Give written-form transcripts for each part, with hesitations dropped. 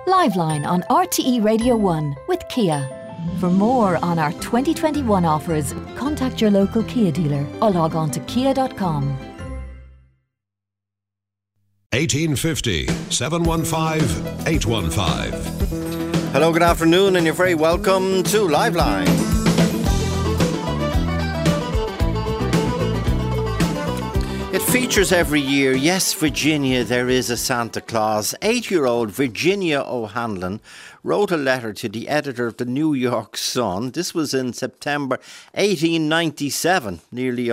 Liveline on RTE Radio 1 with Kia. For more on our 2021 offers, contact your local Kia dealer or log on to kia.com. 1850 715 815. Hello, good afternoon, and you're very welcome to Liveline. It features every year. Yes, Virginia, there is a Santa Claus. 8-year-old Virginia O'Hanlon wrote a letter to the editor of the New York Sun. This was in September 1897, nearly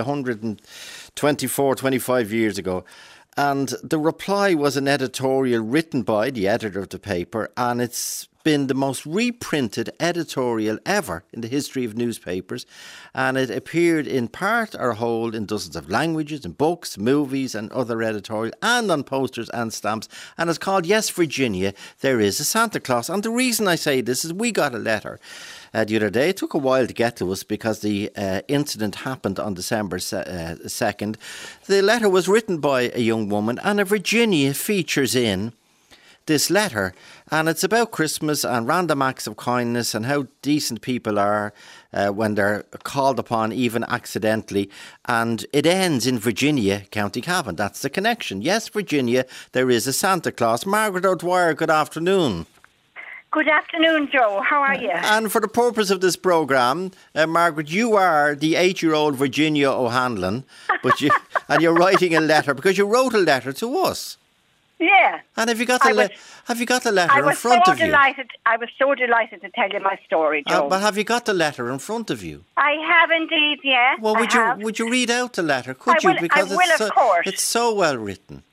25 years ago. And the reply was an editorial written by the editor of the paper, and it's been the most reprinted editorial ever in the history of newspapers, and it appeared in part or whole in dozens of languages, in books, movies and other editorial, and on posters and stamps, and it's called Yes, Virginia, There is a Santa Claus. And the reason I say this is we got a letter the other day. It took a while to get to us because the incident happened on December 2nd. The letter was written by a young woman, and a Virginia features in this letter, and it's about Christmas and random acts of kindness and how decent people are when they're called upon, even accidentally. And it ends in Virginia, County Cavan. That's the connection. Yes, Virginia, there is a Santa Claus. Margaret O'Dwyer, good afternoon. Good afternoon, Joe. How are you? And for the purpose of this programme, Margaret, you are the 8-year-old Virginia O'Hanlon, and you're writing a letter because you wrote a letter to us. Yeah. And have you got the letter in front of you? I was so delighted to tell you my story, Joe. But have you got the letter in front of you? I have indeed, yeah. Well, would you read out the letter? Could you? Because it's so well written.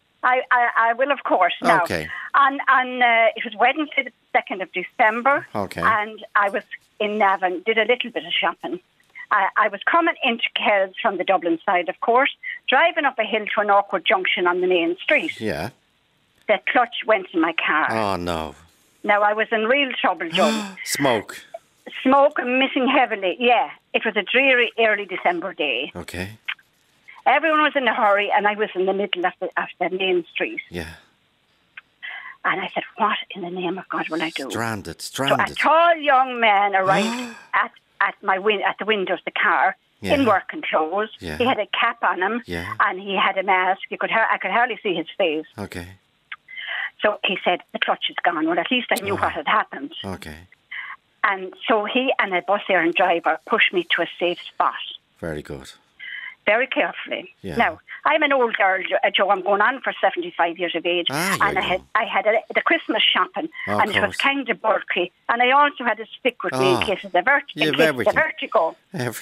I will, of course. Now, okay. And it was Wednesday, the 2nd of December. Okay. And I was in Navan, did a little bit of shopping. I was coming into Kells from the Dublin side, of course, driving up a hill to an awkward junction on the main street. Yeah. The clutch went in my car. Oh, no. Now, I was in real trouble, Joe. Smoke and missing heavily, yeah. It was a dreary early December day. Okay. Everyone was in a hurry, and I was in the middle of the main street. Yeah. And I said, what in the name of God will I do? Stranded. So a tall young man arrived at the window of the car in working clothes. Yeah. He had a cap on him, and he had a mask. I could hardly see his face. Okay. So he said, the clutch is gone. Well, at least I knew what had happened. Okay. And so he and a bus errand driver pushed me to a safe spot. Very good. Very carefully. Yeah. Now, I'm an old girl, Joe. I'm going on for 75 years of age. And I had the Christmas shopping, and it was kind of bulky. And I also had a stick with me in case of the vertigo.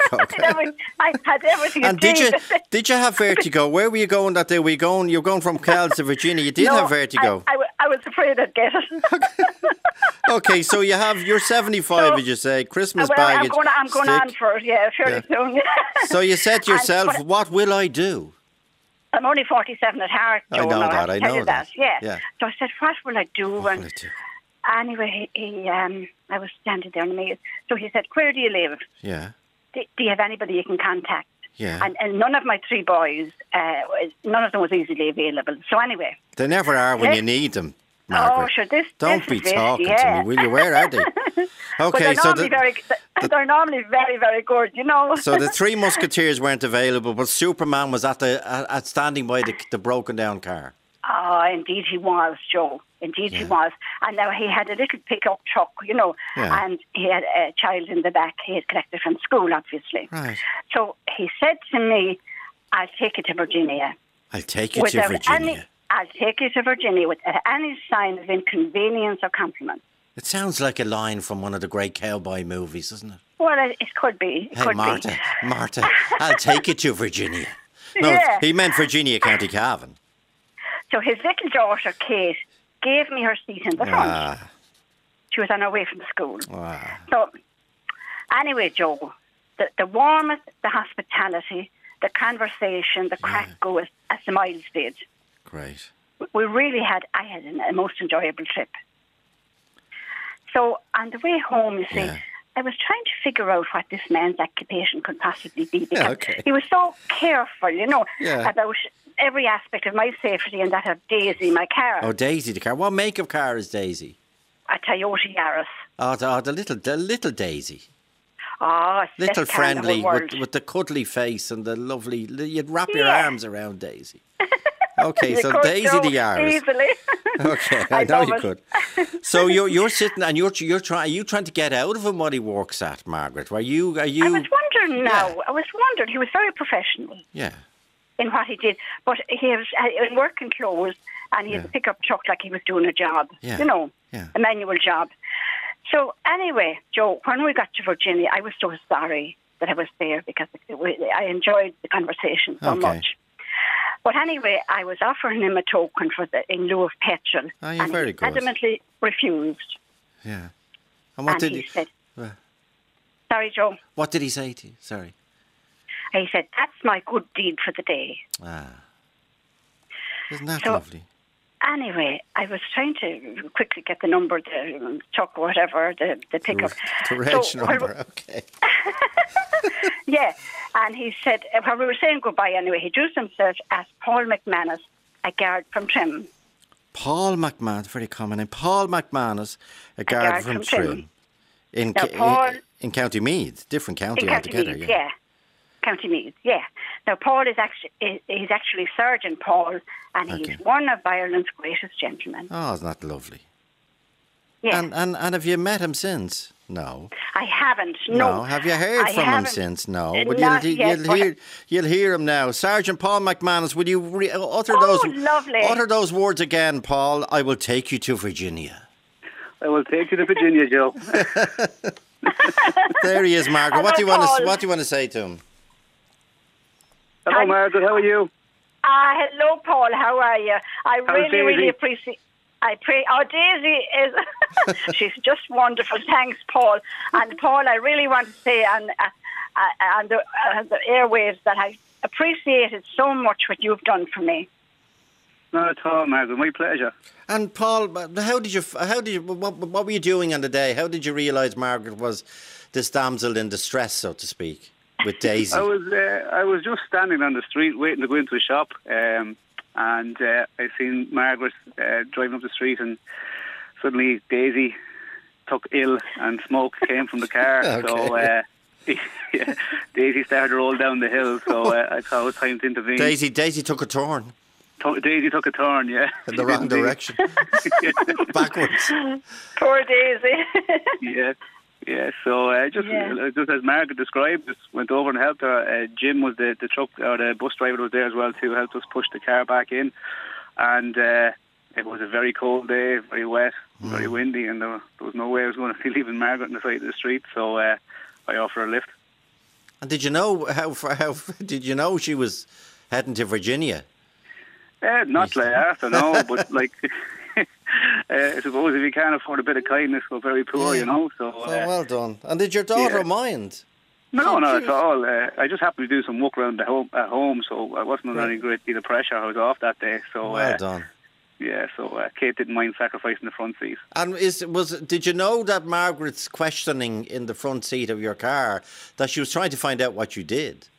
I had everything. And did you have vertigo? Where were you going that day? You were going from Kells to Virginia. You did have vertigo. I was afraid I'd get it. Okay, so you're 75, as you say, Christmas baggage. I'm going on for fairly soon. So you said to yourself, what will I do? I'm only 47 at heart, Joe. I know that. Yeah. So I said, what will I do? Anyway, I was standing there in the maze. So he said, where do you live? Yeah. Do you have anybody you can contact? Yeah. And none of my 3 boys, none of them was easily available. So anyway. They never are when you need them, Margaret. Oh, sure. Don't be talking to me, will you? Where are they? Okay, they're normally very, very good, you know. So the 3 Musketeers weren't available, but Superman was at standing by the broken down car. Oh, indeed he was, Joe. Indeed he was. And now he had a little pickup truck, you know, and he had a child in the back he had collected from school, obviously. Right. So he said to me, I'll take you to Virginia. I'll take you to Virginia. I'll take you to Virginia without any sign of inconvenience or compliment. It sounds like a line from one of the great cowboy movies, doesn't it? Well, it could be. Hey, Martha, I'll take you to Virginia. No, he meant Virginia, County Cavan. So his little daughter, Kate, gave me her seat in the front. She was on her way from school. So, anyway, Joe, the warmth, the hospitality, the conversation, the crack goes as the miles did. Great. I had a most enjoyable trip. So on the way home, you see, I was trying to figure out what this man's occupation could possibly be because he was so careful, you know, about every aspect of my safety and that of Daisy, my car. Oh, Daisy, the car. What make of car is Daisy? Toyota Yaris. Oh, the little Daisy. Oh, it's Little best car in the friendly whole world. with the cuddly face and the lovely. You'd wrap your arms around Daisy. Okay, You so could, Daisy Joe, the Yaris. easily. Okay, I know you could. So you're sitting and you're trying. Are you trying to get out of him what he works at, Margaret? Are you? I was wondering now. I was wondering. He was very professional. Yeah. In what he did, but he was in working clothes, and he had a pickup truck like he was doing a job. Yeah. You know, Yeah. a manual job. So anyway, Joe, when we got to Virginia, I was so sorry that I was there because I enjoyed the conversation so much. But anyway, I was offering him a token in lieu of petrol. Oh, you're and very he good. adamantly refused. Yeah. And what did he said? Sorry, Joe. What did he say to you? Sorry. He said, "That's my good deed for the day." Ah. Isn't that lovely? Anyway, I was trying to quickly get the number, the truck or whatever, the pickup. The reg number, okay. Yeah, and he said, when we were saying goodbye anyway, he introduced himself as Paul McManus, a guard from Trim. Paul McManus, very common name. Paul McManus, a guard from Trim. In County Meath, different county altogether. Meath, yeah. County Meath, yeah. Now, Paul he's actually Sergeant Paul, and he's one of Ireland's greatest gentlemen. Oh, isn't that lovely? Yeah. And have you met him since? No. I haven't, no. Have you heard from him since? No. But you'll hear him now. Sergeant Paul McManus, will you utter those words again, Paul? I will take you to Virginia. I will take you to Virginia, Joe. There he is, Margaret. What do you want to say to him? Hello, Margaret. How are you? Hello, Paul. How are you? I really appreciate. Oh, Daisy is. She's just wonderful. Thanks, Paul. And Paul, I really want to say on the airwaves that I appreciated so much what you've done for me. Not at all, Margaret. My pleasure. And Paul, what were you doing on the day? How did you realise Margaret was this damsel in distress, so to speak, with Daisy? I was just standing on the street waiting to go into a shop, and I seen Margaret driving up the street, and suddenly Daisy took ill and smoke came from the car. Okay. So Daisy started to roll down the hill, so I thought it was time to intervene. Daisy took a turn. Daisy took a turn, yeah. In the wrong direction. Backwards. Poor Daisy. Yeah. So just as Margaret described, just went over and helped her. Jim was the truck or the bus driver was there as well too, helped us push the car back in. And it was a very cold day, very wet, very windy, and there was no way I was going to be leaving Margaret on the side of the street. So I offered her a lift. And did you know how did you know she was heading to Virginia? Not like after, no, but like I suppose if you can't afford a bit of kindness, we're very poor, you know. So well done. And did your daughter mind? No, not at all. I just happened to do some work around at home, so I wasn't under any great deal of pressure. I was off that day, so well done. Yeah, so Kate didn't mind sacrificing the front seat. And did you know that Margaret's questioning in the front seat of your car, that she was trying to find out what you did?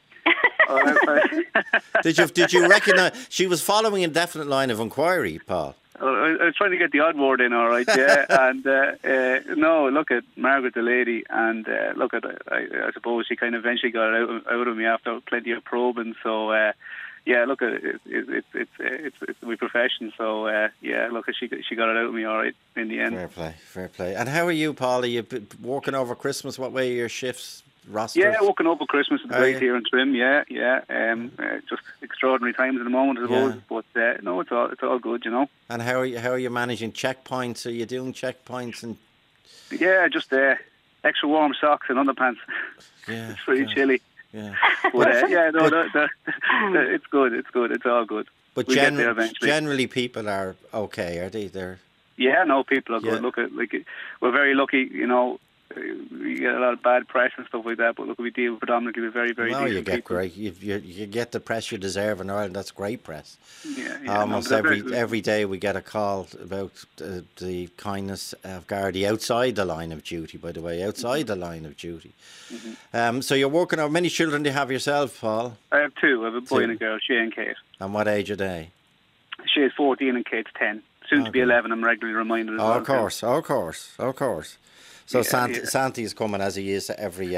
Did you recognise she was following a definite line of inquiry, Paul? I was trying to get the odd word in, all right, yeah. And no, look at Margaret, the lady, and look at I suppose she kind of eventually got it out of me after plenty of probing. So yeah, look at it's my profession. So yeah, look, she got it out of me all right in the end. Fair play. And how are you, Paul? Are you working over Christmas? What way are your shifts? Rosters? Yeah, working over Christmas is great here in Trim. Yeah. Just extraordinary times at the moment, I suppose. Yeah. But no, it's all good, you know. And how are you managing checkpoints? Are you doing checkpoints and? Yeah, just extra warm socks and underpants. Yeah, it's pretty chilly. Yeah, but it's good. It's all good. But generally, people are okay, are they? People are good. Look at we're very lucky, you know. We get a lot of bad press and stuff like that, but look, we deal predominantly with very, very decent you get people. Great. You get the press you deserve in Ireland. That's great press. Yeah. Almost every day we get a call about the kindness of Gardaí outside the line of duty. By the way, outside the line of duty. Mm-hmm. So you're working on. Many children do you have yourself, Paul? I have two. I have a boy and a girl, Shay and Kate. And what age are they? Shay's 14 and Kate's 10. soon to be 11, I'm regularly reminded as well. Of course. So Santa is coming as he is to every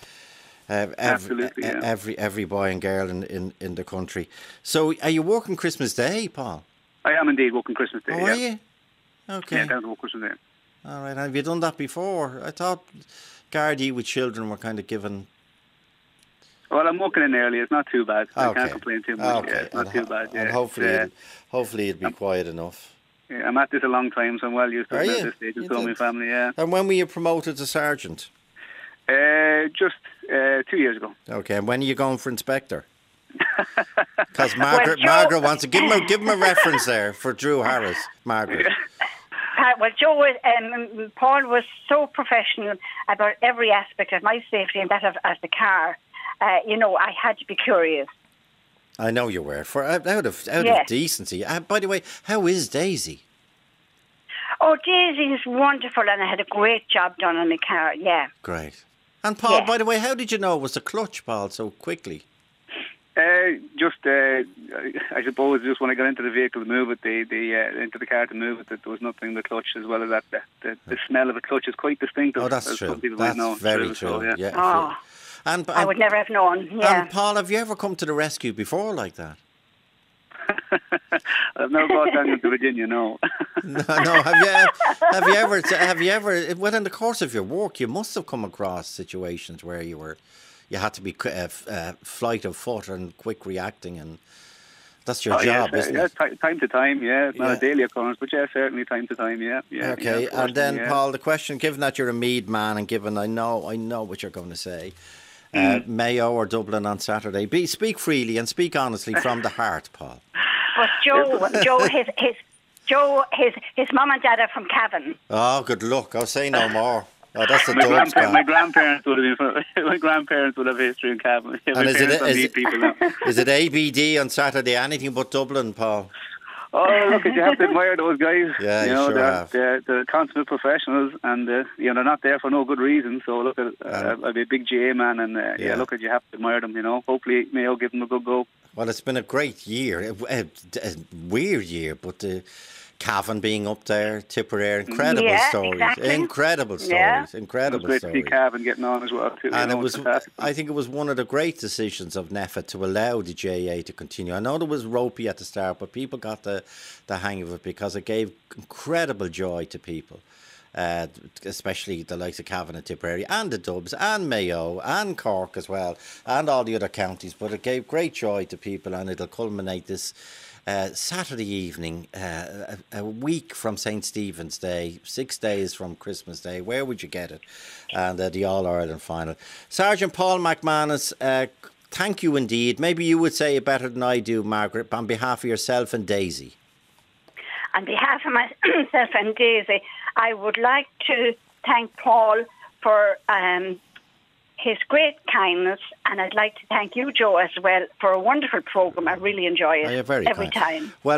every boy and girl in the country. So are you working Christmas Day, Paul? I am indeed working Christmas Day. Are you? Okay. Yeah, down to work Christmas Day. All right. Have you done that before? I thought Gardaí with children were kind of given... Well, I'm working in early. It's not too bad. I can't complain too much. Okay. Yeah, it's not too bad. Yeah. And hopefully it'll be quiet enough. Yeah, I'm at this a long time, so I'm well used to it at this stage. And so my family, yeah. And when were you promoted to sergeant? Just 2 years ago. Okay. And when are you going for inspector? Because Margaret wants to give him a reference there for Drew Harris. Margaret. Well, Paul was so professional about every aspect of my safety and that of the car. I had to be curious. I know you were. Out of decency. By the way, how is Daisy? Oh, Daisy is wonderful, and I had a great job done on my car. Yeah. Great. And Paul, by the way, how did you know it was the clutch, Paul, so quickly? I suppose just when I got into the vehicle to move it, into the car to move it, that there was nothing in the clutch, as well as that the smell of a clutch is quite distinctive. Oh, that's true. That's very true. So, yeah. Oh, and I would never have known. Yeah. And Paul, have you ever come to the rescue before like that? I've never brought down to Virginia, no. No. Have you ever? Well, in the course of your work, you must have come across situations where you had to be flight of foot and quick reacting, and that's your job, isn't it? Time to time, yeah. It's not a daily occurrence, but certainly time to time, yeah. Okay, and then Paul, the question: given that you're a Meath man, and given I know what you're going to say, Mayo or Dublin on Saturday? Speak freely and speak honestly from the heart, Paul. But his mum and dad are from Cavan. Oh, good luck! I'll say no more. Oh, that's the my grandparents would have been. My grandparents would have history in Cavan. And is it ABD on Saturday? Anything but Dublin, Paul? Oh, look, you have to admire those guys. Yeah, you sure have. They're consummate professionals, and they're not there for no good reason. So look, I'll be a big GA man, and look, you have to admire them. Hopefully Mayo give them a good go. Well, it's been a great year, a weird year, but Cavan being up there, Tipperary, incredible stories. Exactly. Incredible stories. Incredible stories. It was great to see Cavan getting on as well too. And I think it was one of the great decisions of NEFA to allow the GAA to continue. I know it was ropey at the start, but people got the hang of it because it gave incredible joy to people. Especially the likes of Cavan and Tipperary and the Dubs and Mayo and Cork as well and all the other counties, but it gave great joy to people, and it'll culminate this Saturday evening, a week from St. Stephen's Day, 6 days from Christmas Day. Where would you get it? And the All-Ireland final. Sergeant Paul McManus, thank you indeed. Maybe you would say it better than I do, Margaret, on behalf of yourself and Daisy. On behalf of myself and Daisy, I would like to thank Paul for his great kindness, and I'd like to thank you, Joe, as well, for a wonderful programme. I really enjoy it every time. Well,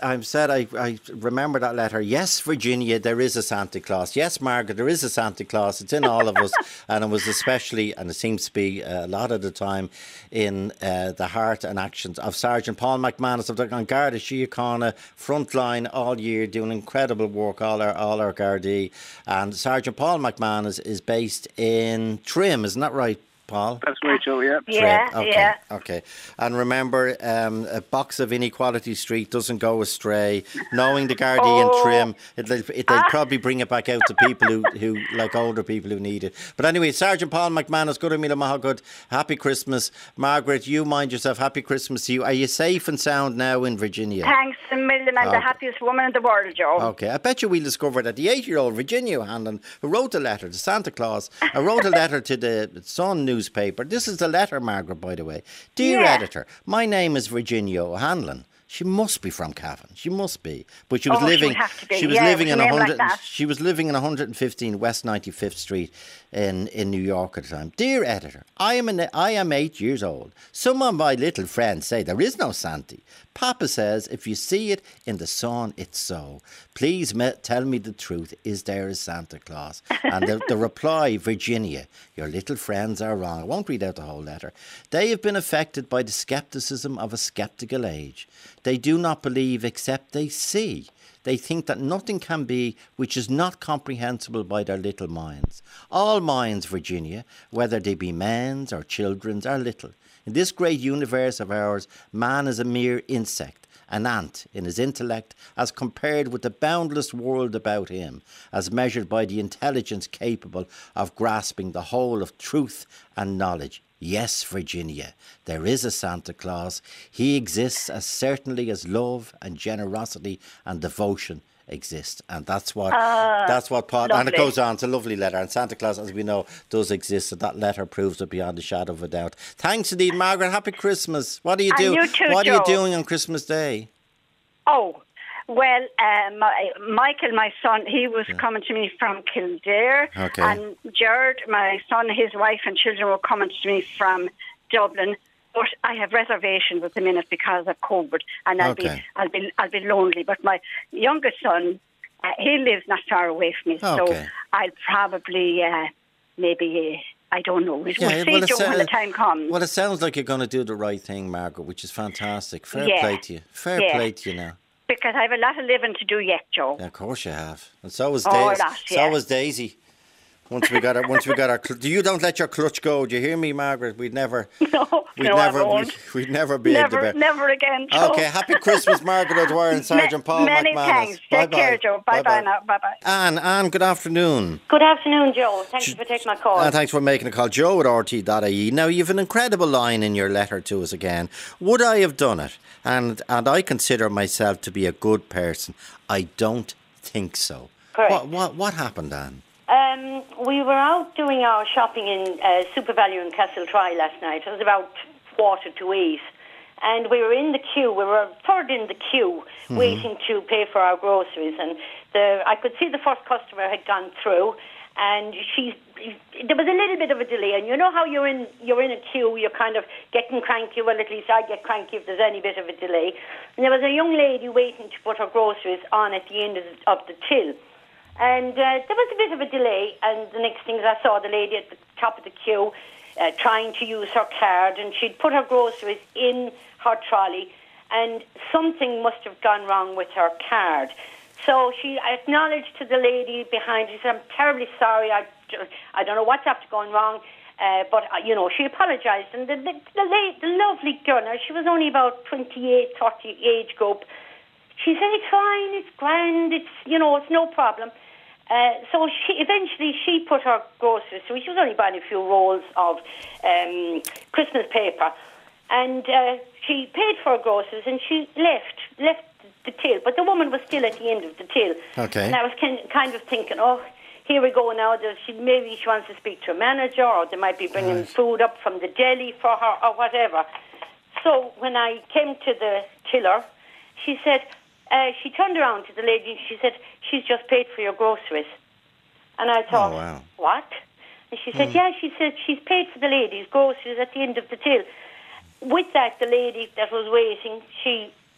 I remember that letter. Yes, Virginia, there is a Santa Claus. Yes, Margaret, there is a Santa Claus. It's in all of us, and it was especially, and it seems to be a lot of the time, in the heart and actions of Sergeant Paul McManus of the Garda Síochána frontline all year, doing incredible work, all our Gardaí. And Sergeant Paul McManus is based in Trim, isn't that right, Paul? That's right, Joe, yeah. Okay. And remember, a box of Inequality Street doesn't go astray. Knowing the Gardaí and Trim, they'll probably bring it back out to people who like older people who need it. But anyway, Sergeant Paul McManus, good Amila Mahagud, happy Christmas. Margaret, you mind yourself, happy Christmas to you. Are you safe and sound now in Virginia? Thanks a million. I'm the happiest woman in the world, Joe. Okay, I bet you we'll discover that the 8-year-old Virginia Hanlon, who wrote a letter to Santa Claus, wrote a letter to the Sun newspaper. This is the letter, Margaret, by the way. Dear editor, my name is Virginia O'Hanlon. She must be from Cavan. She must be. But she was living. She was living in 100. She was living in 115 West 95th Street in New York at the time. Dear editor, I am 8 years old. Some of my little friends say there is no Santa. Papa says if you see it in the sun, it's so. Please tell me the truth. Is there a Santa Claus? And the reply, Virginia, your little friends are wrong. I won't read out the whole letter. They have been affected by the scepticism of a sceptical age. They do not believe except they see. they think that nothing can be which is not comprehensible by their little minds. All minds, Virginia, whether they be men's or children's, are little. In this great universe of ours, man is a mere insect, an ant in his intellect as compared with the boundless world about him, as measured by the intelligence capable of grasping the whole of truth and knowledge. Yes, Virginia, there is a Santa Claus. He exists as certainly as love and generosity and devotion exist. And that's what Paul, and it goes on, it's a lovely letter, and Santa Claus, as we know, does exist, and that letter proves it beyond a shadow of a doubt. Thanks indeed, Margaret. Happy Christmas. What are you doing? What are you doing on Christmas Day? Oh, well, Michael, my son, he was coming to me from Kildare. Okay. And Jared, my son, his wife and children were coming to me from Dublin. But I have reservations at the minute because of COVID, and I'll be lonely. But my youngest son, he lives not far away from me, so I'll probably maybe. I don't know. We'll see when the time comes. Well, it sounds like you're going to do the right thing, Margaret, which is fantastic. Fair play to you. Fair play to you now. Because I have a lot of living to do yet, Joe. Yeah, of course you have, and so was Daisy. So was Daisy. Once we got our, you don't let your clutch go. Do you hear me, Margaret? We'd never be able to. Never again, Joe. Okay, happy Christmas, Margaret O'Dwyer and Sergeant Paul McManus. Many thanks. Take care, Joe. Bye-bye now. Bye-bye. Anne, good afternoon. Good afternoon, Joe. Thank you for taking my call. Thanks for making a call. Joe at RT.ie. Now, you have an incredible line in your letter to us again. Would I have done it? And I consider myself to be a good person. I don't think so. Correct. What happened, Anne? We were out doing our shopping in Super Value in Castletroy last night. It was about 7:45, and we were in the queue. We were third in the queue, waiting to pay for our groceries. And I could see the first customer had gone through, and there was a little bit of a delay. And you know how you're in a queue, you're kind of getting cranky. Well, at least I get cranky if there's any bit of a delay. And there was a young lady waiting to put her groceries on at the end of the till. And there was a bit of a delay, and the next thing I saw the lady at the top of the queue trying to use her card, and she'd put her groceries in her trolley, and something must have gone wrong with her card. So she acknowledged to the lady behind. She said, "I'm terribly sorry. I don't know what's after going wrong." But, she apologised. And the lovely girl, now she was only about 28, 30 age group. She said, "It's fine, it's grand, it's no problem." So she put her groceries through. She was only buying a few rolls of Christmas paper. And she paid for her groceries and she left the till. But the woman was still at the end of the till. Okay. And I was kind of thinking, oh, here we go now. Maybe she wants to speak to a manager, or they might be bringing food up from the deli for her or whatever. So when I came to the tiller, she said... she turned around to the lady and she said, "She's just paid for your groceries." And I thought, what? And she said, she said she's paid for the lady's groceries at the end of the till. With that, the lady that was waiting, she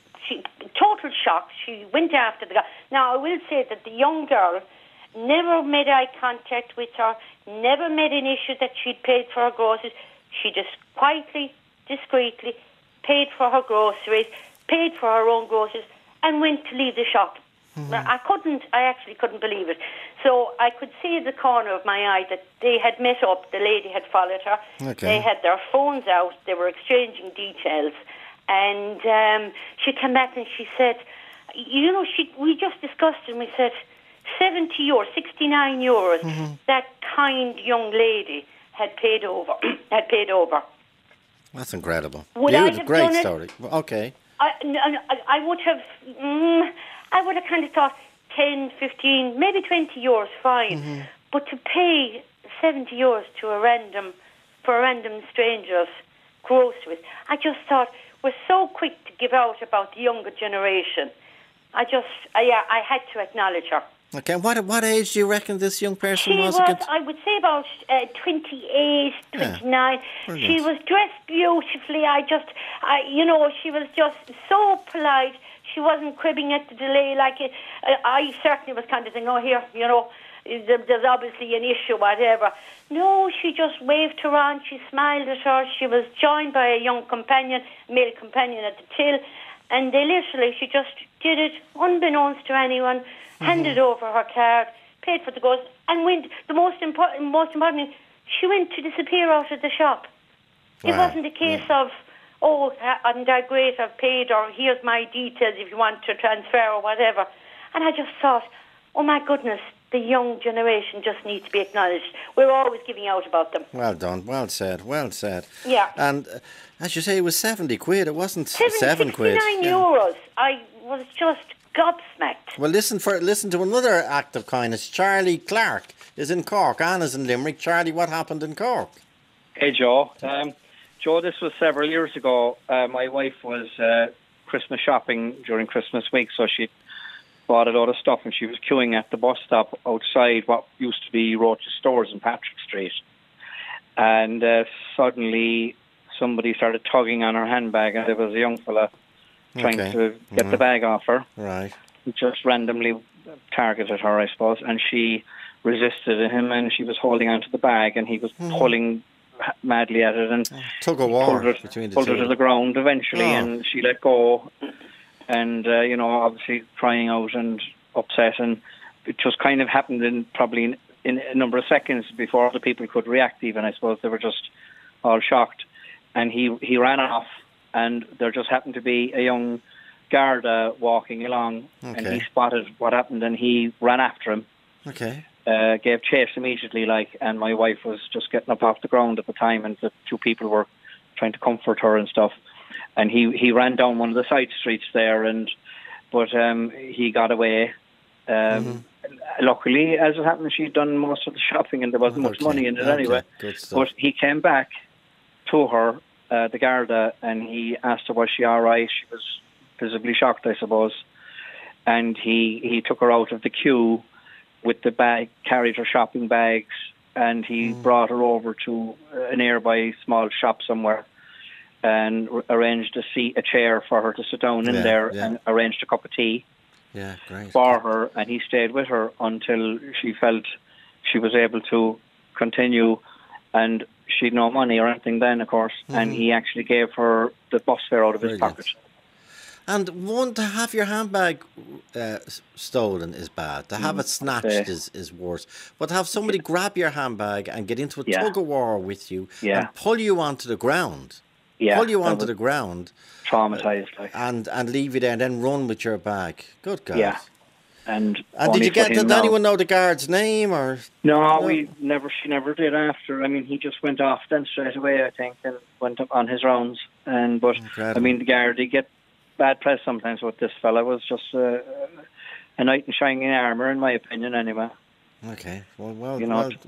total shock, she went after the guy. Now, I will say that the young girl never made eye contact with her, never made an issue that she'd paid for her groceries. She just quietly, discreetly paid for her groceries, paid for her own groceries, and went to leave the shop. I actually couldn't believe it. So I could see at the corner of my eye that they had met up, the lady had followed her, They had their phones out, they were exchanging details, and she came back and she said, we just discussed it, and we said, €70, €69, that kind young lady had paid over. That's incredible. Would I have great done story. It? Okay. I would have kind of thought 10, 15, maybe €20, fine. But to pay €70 for a random stranger's groceries, I just thought we're so quick to give out about the younger generation. I had to acknowledge her. Okay, what age do you reckon this young person was? I would say about 28, 29. She was dressed beautifully. She was just so polite. She wasn't cribbing at the delay like it. I certainly was kind of thinking, oh, here, there's obviously an issue, whatever. No, she just waved her on. She smiled at her. She was joined by a young male companion at the till. And they literally, she just did it unbeknownst to anyone, handed over her card, paid for the goods, and went. The most important, she went to disappear out of the shop. It wasn't a case of, oh, I'm that great, I've paid, or here's my details if you want to transfer or whatever. And I just thought, oh my goodness, the young generation just needs to be acknowledged. We're always giving out about them. Well done, well said. Yeah. And as you say, it was 70 quid, it wasn't 7 quid. 69 euros. I was just gobsmacked. Well, listen to another act of kindness. Charlie Clark is in Cork, Anna's in Limerick. Charlie, what happened in Cork? Hey, Joe. Joe, this was several years ago. My wife was Christmas shopping during Christmas week, so she bought a lot of stuff and she was queuing at the bus stop outside what used to be Roach's Stores in Patrick Street. And suddenly somebody started tugging on her handbag, and there was a young fella trying to get the bag off her. Right. He just randomly targeted her, I suppose, and she resisted him, and she was holding onto the bag, and he was pulling madly at it and took a war pulled her to the ground eventually, and she let go, and obviously crying out and upset, and it just kind of happened in a number of seconds before other people could react. Even, I suppose they were just all shocked, and he ran off, and there just happened to be a young Garda walking along, and he spotted what happened, and he ran after him. Gave chase immediately, and my wife was just getting up off the ground at the time, and the two people were trying to comfort her and stuff. And he ran down one of the side streets there, but he got away. Luckily, as it happened, she'd done most of the shopping, and there wasn't much money in it anyway. But he came back to her, the Garda, and he asked her, was she all right? She was visibly shocked, I suppose. And he took her out of the queue with the bag, carried her shopping bags, and he brought her over to a nearby small shop somewhere and arranged a chair for her to sit down in there and arranged a cup of tea for her, and he stayed with her until she felt she was able to continue, and she'd no money or anything then, of course, and he actually gave her the bus fare out of his pocket. And to have your handbag stolen is bad. To have it snatched is worse. But to have somebody grab your handbag and get into a tug-of-war with you and pull you onto the ground. Traumatised. And leave you there and then run with your bag. Good God. Yeah. And did anyone know the guard's name? Or No, she never did after. I mean, he just went off then straight away, I think, and went up on his rounds. I mean, the guard, they get bad press sometimes with this fella. Was just a knight in shining armour, in my opinion, anyway. Okay, well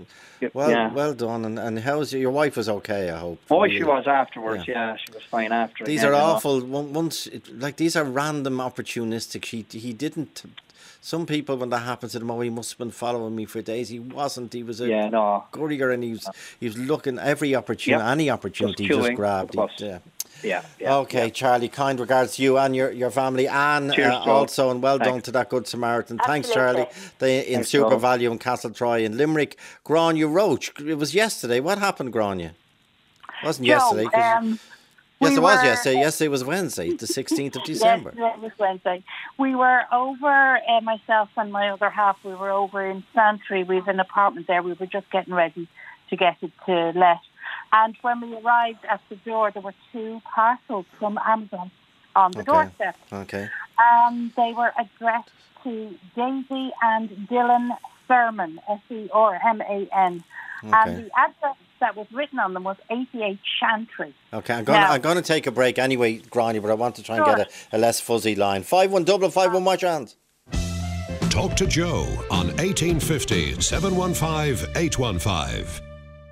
done. And how's your wife? Was okay, I hope. Oh, she was afterwards. Yeah, she was fine after. These are awful. These are random, opportunistic. He didn't. Some people, when that happens to them, he must have been following me for days. He wasn't. He was a courier, and he was looking every opportunity, any opportunity, he just grabbed. Yeah. Okay, Charlie, kind regards to you and your family. Anne, also, and well done to that Good Samaritan. Thanks, Charlie. In Super Value in Castletroy in Limerick. Grania Roach, it was yesterday. What happened, Grania? It wasn't yesterday. Yes, it was yesterday. Yesterday was Wednesday, the 16th of December. Yes, it was Wednesday. We were over, myself and my other half, we were over in Santry. We have an apartment there. We were just getting ready to get it to let. And when we arrived at the door, there were 2 parcels from Amazon on the doorstep. Okay. They were addressed to Daisy and Dylan Sermon, Serman. And the address that was written on them was 88 Chantry. Okay, I'm going to take a break anyway, Grania, but I want to try and get a less fuzzy line. 5155, my chance. Talk to Joe on 1850 715 815.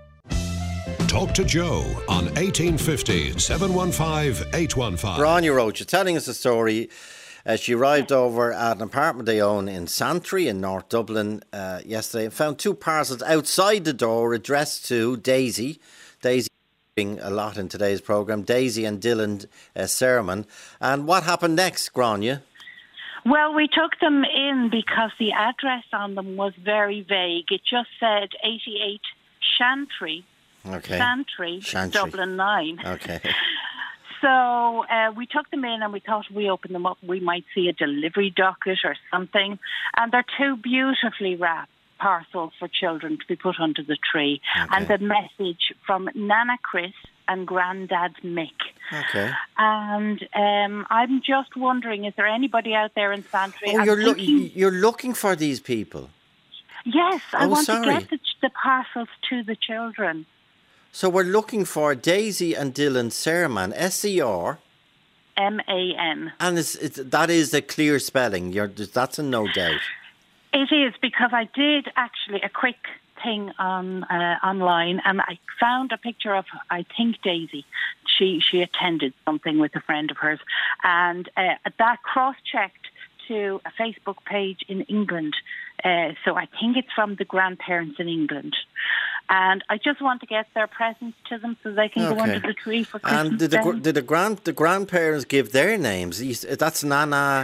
Talk to Joe on 1850 715 815. Grania Roach is telling us a story. She arrived over at an apartment they own in Santry in North Dublin yesterday and found 2 parcels outside the door addressed to Daisy. Daisy being a lot in today's programme. Daisy and Dylan Sermon. And what happened next, Grania? Well, we took them in because the address on them was very vague. It just said 88 Chantry. Okay. Santry, Dublin 9. Okay. So we took them in and we thought if we opened them up, we might see a delivery docket or something. And they're two beautifully wrapped parcels for children to be put under the tree. Okay. And the message from Nana Chris and Grandad Mick. Okay. And I'm just wondering, is there anybody out there in Santry? Oh, you're looking for these people? Yes, I want to get the parcels to the children. So we're looking for Daisy and Dylan Serman, SERMAN. And that is the clear spelling. That's a no doubt. It is, because I did actually a quick thing on online, and I found a picture of, I think, Daisy. She attended something with a friend of hers, and that cross-checked to a Facebook page in England. So I think it's from the grandparents in England. And I just want to get their presents to them so they can go under the tree for Christmas. And did the grandparents give their names? That's Nana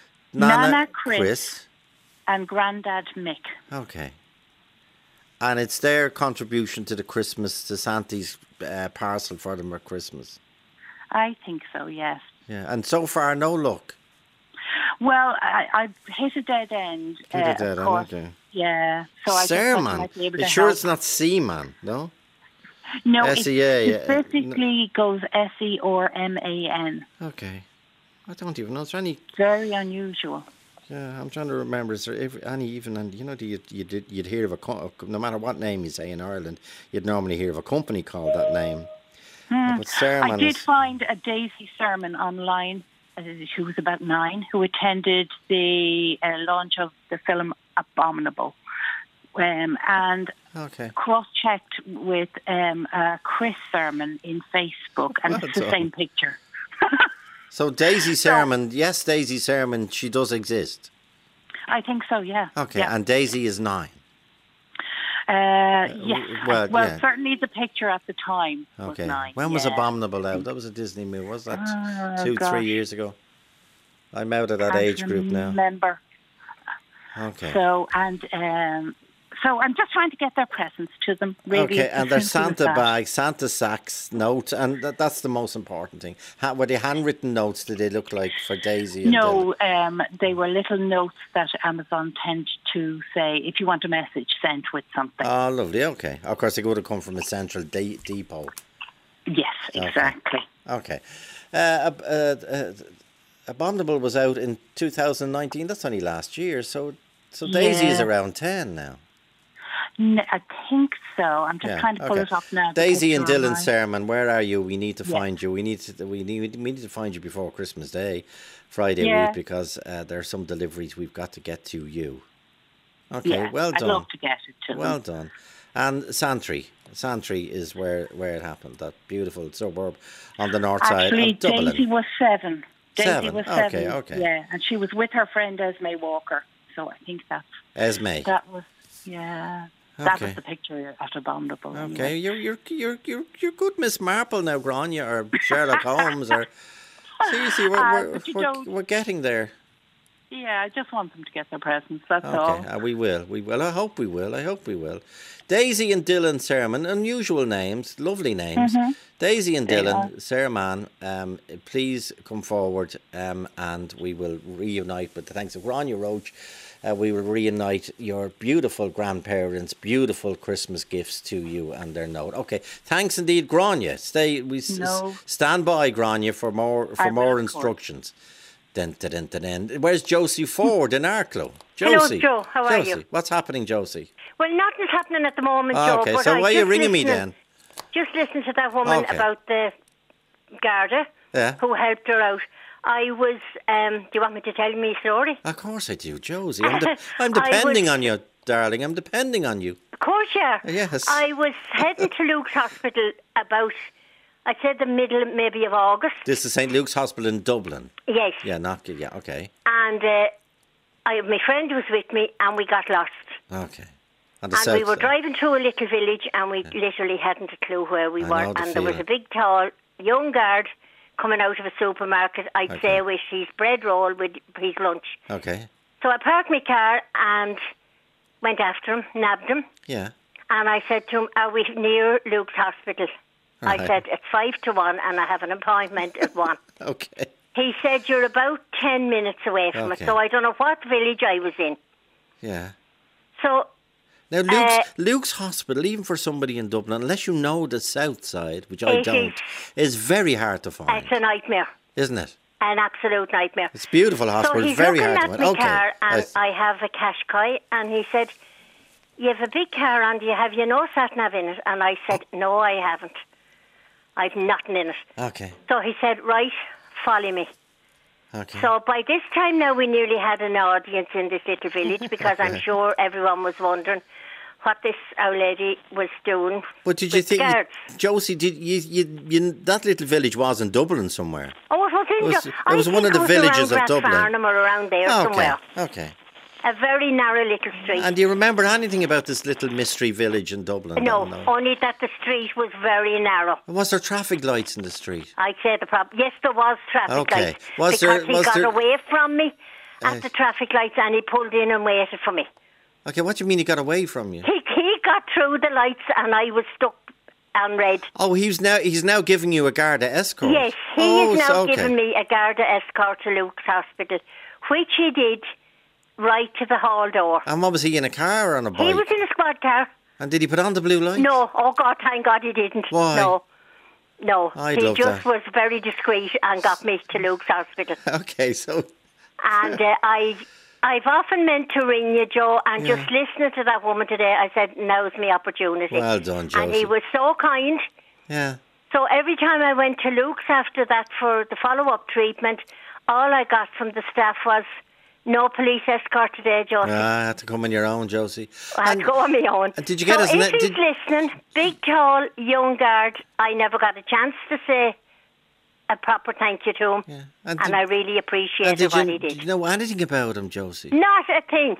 Chris and Grandad Mick. Okay. And it's their contribution to Santi's parcel for them at Christmas. I think so, yes. Yeah, and so far no luck. Well, I hit a dead end. Okay. Yeah. So I Serman. might be able to Are you sure help. it's not Seaman? No. No, S-E-A, it specifically goes S-E or M-A-N. Okay. I don't even know. Is there any? Very unusual. Yeah, I'm trying to remember. Is there any even? And you'd hear of no matter what name you say in Ireland, you'd normally hear of a company called that name. But Serman I did find a Daisy Sermon online. She was about 9, who attended the launch of the film Abominable, and cross-checked with Chris Sermon in Facebook, and it's the same picture. So Daisy Sermon, yes, Daisy Sermon, she does exist. I think so, yeah. Okay, yeah. And Daisy is 9. Yes. Well, certainly the picture at the time was 9. When was Abominable out? That was a Disney movie. Was that 2-3 years ago? I'm out of that age group now. Remember. Okay. So I'm just trying to get their presents to them. Really, okay, and their Santa bag, Santa sacks, notes, and that's the most important thing. Were they handwritten notes? Did they look like for Daisy? No, they were little notes that Amazon tend to say, if you want a message sent with something. Oh, lovely. Okay. Of course, they would have come from a central depot. Yes, exactly. Okay. Abominable was out in 2019. That's only last year. So Daisy is around 10 now. No, I think so. I'm just trying to pull it up now. Daisy and Dylan Sermon, where are you? We need to find you. We need to find you before Christmas Day, Friday week, because there are some deliveries we've got to get to you. Okay, well done. I'd love to get it to them. Well done. And Santry is where it happened. That beautiful suburb on the north side of Dublin. Daisy was 7. Daisy was 7. Okay. Yeah, and she was with her friend Esme Walker. So I think that's Esme. That was That was the picture at Abominable. Okay, anyway. you're good, Miss Marple now, Grania, or Sherlock Holmes, or seriously, we're getting there. Yeah, I just want them to get their presents. That's all. Okay, we will. I hope we will. Daisy and Dylan Sermon, unusual names, lovely names. Mm-hmm. Daisy and Dylan Sermon, please come forward, and we will reunite. With the thanks of Grania Roach. We will reunite your beautiful grandparents' beautiful Christmas gifts to you and their note. Okay, thanks indeed, Grania. Stand by, Grania, for more instructions. Dun. Where's Josie Ford in Arklow? Hello, Josie. Joe. How are you? What's happening, Josie? Well, nothing's happening at the moment, Joe. Okay, so why are you ringing me then? Just listen to that woman about the Garda who helped her out. I was, do you want me to tell me a story? Of course I do, Josie. I'm depending on you, darling. I'm depending on you. Of course you are. Yes. I was heading to Luke's Hospital about, I'd say the middle maybe of August. This is St. Luke's Hospital in Dublin? Yes. Yeah, okay. And my friend was with me and we got lost. Okay. And we were driving through a little village and we literally hadn't a clue where we were. And there was a big, tall, young guard coming out of a supermarket, I'd say, with his bread roll with his lunch. Okay. So I parked my car and went after him, nabbed him. Yeah. And I said to him, are we near Luke's Hospital? I said, it's 5-1 and I have an appointment at 1. Okay. He said, you're about 10 minutes away from it. So I don't know what village I was in. Yeah. So... Now, Luke's Hospital, even for somebody in Dublin, unless you know the south side, which I don't, is very hard to find. It's a nightmare. Isn't it? An absolute nightmare. It's a beautiful hospital. So it's very hard to find. find. So he's looking at my car and I have a Qashqai, and he said, you have a big car and you have your no sat-nav in it? And I said, no, I haven't. I've nothing in it. Okay. So he said, right, follow me. Okay. So by this time now we nearly had an audience in this little village because I'm sure everyone was wondering what this old lady was doing. But did you think, Josie, did you that little village was in Dublin somewhere? Oh, it was in Dublin. It was one of the villages of Dublin. Farnham or around there somewhere. Okay. A very narrow little street. And do you remember anything about this little mystery village in Dublin? No, only that the street was very narrow. Was there traffic lights in the street? I'd say the problem. Yes, there was traffic lights. Was he got away from me at the traffic lights and he pulled in and waited for me. Okay, what do you mean he got away from you? He got through the lights and I was stuck on red. Oh, he's now giving you a Garda escort? Yes, he is now giving me a Garda escort to Luke's Hospital, which he did right to the hall door. And what was he, in a car or on a bike? He was in a squad car. And did he put on the blue lights? No, oh God, thank God he didn't. Why? No, I'd he love just that. was very discreet and got me to Luke's Hospital. Okay, so... And I've often meant to ring you, Joe, and just listening to that woman today, I said, now's my opportunity. Well done, Josie. And he was so kind. Yeah. So every time I went to Luke's after that for the follow-up treatment, all I got from the staff was, no police escort today, Josie. I had to come on your own, Josie. I had to go on my own. And did you get if he's listening, big, tall, young guard, I never got a chance to say a proper thank you to him. Yeah. And I really appreciated what he did. Did you know anything about him, Josie? Not a thing.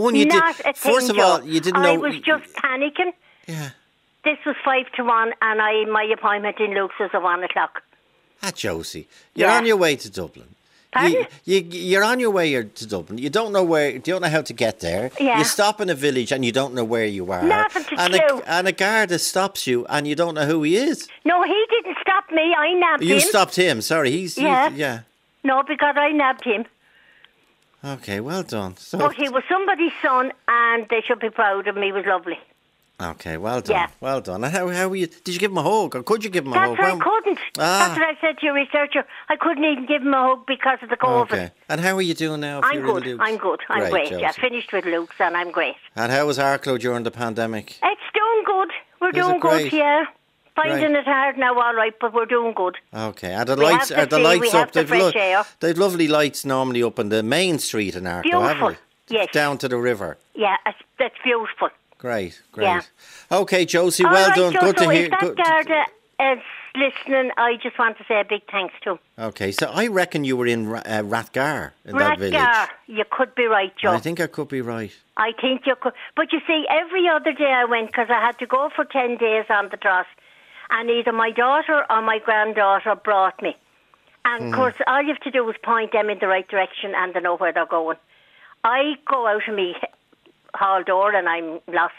First of all, you didn't know... I was just panicking. Yeah. This was 5-1 and my appointment in Luke's was at 1 o'clock. Josie, you're on your way to Dublin. Pardon? You're on your way to Dublin. You don't know how to get there. Yeah. You stop in a village and you don't know where you are. Nothing to do. And a Garda stops you and you don't know who he is. No, he didn't stop me. I nabbed him. You stopped him. Sorry, Yeah. No, because I nabbed him. Okay, well done. But he was somebody's son, and they should be proud of him. He was lovely. Okay, well done. Yeah. Well done. And how were you? Did you give him a hug, or could you give him a hug? I couldn't. That's what I said to your researcher. I couldn't even give him a hug because of the COVID. Okay. And how are you doing now? I'm good. I'm great. Yeah, finished with Luke's, and I'm great. And how was Arklow during the pandemic? It's doing good. We're doing good. Yeah. Finding it hard now, all right, but we're doing good. Okay, and the lights up? They've lovely lights normally up on the main street in Arklow, haven't they? Yes. Down to the river. Yeah, that's beautiful. Great. Yeah. Okay, Josie, well done. Joe, good to hear. If that Garda is listening, I just want to say a big thanks to him. Okay, so I reckon you were in Rathgar that village. Rathgar, you could be right, Joe. I think I could be right. I think you could. But you see, every other day I went because I had to go for 10 days on the trot, and either my daughter or my granddaughter brought me. And of course, all you have to do is point them in the right direction and they know where they're going. I go out of my hall door and I'm lost.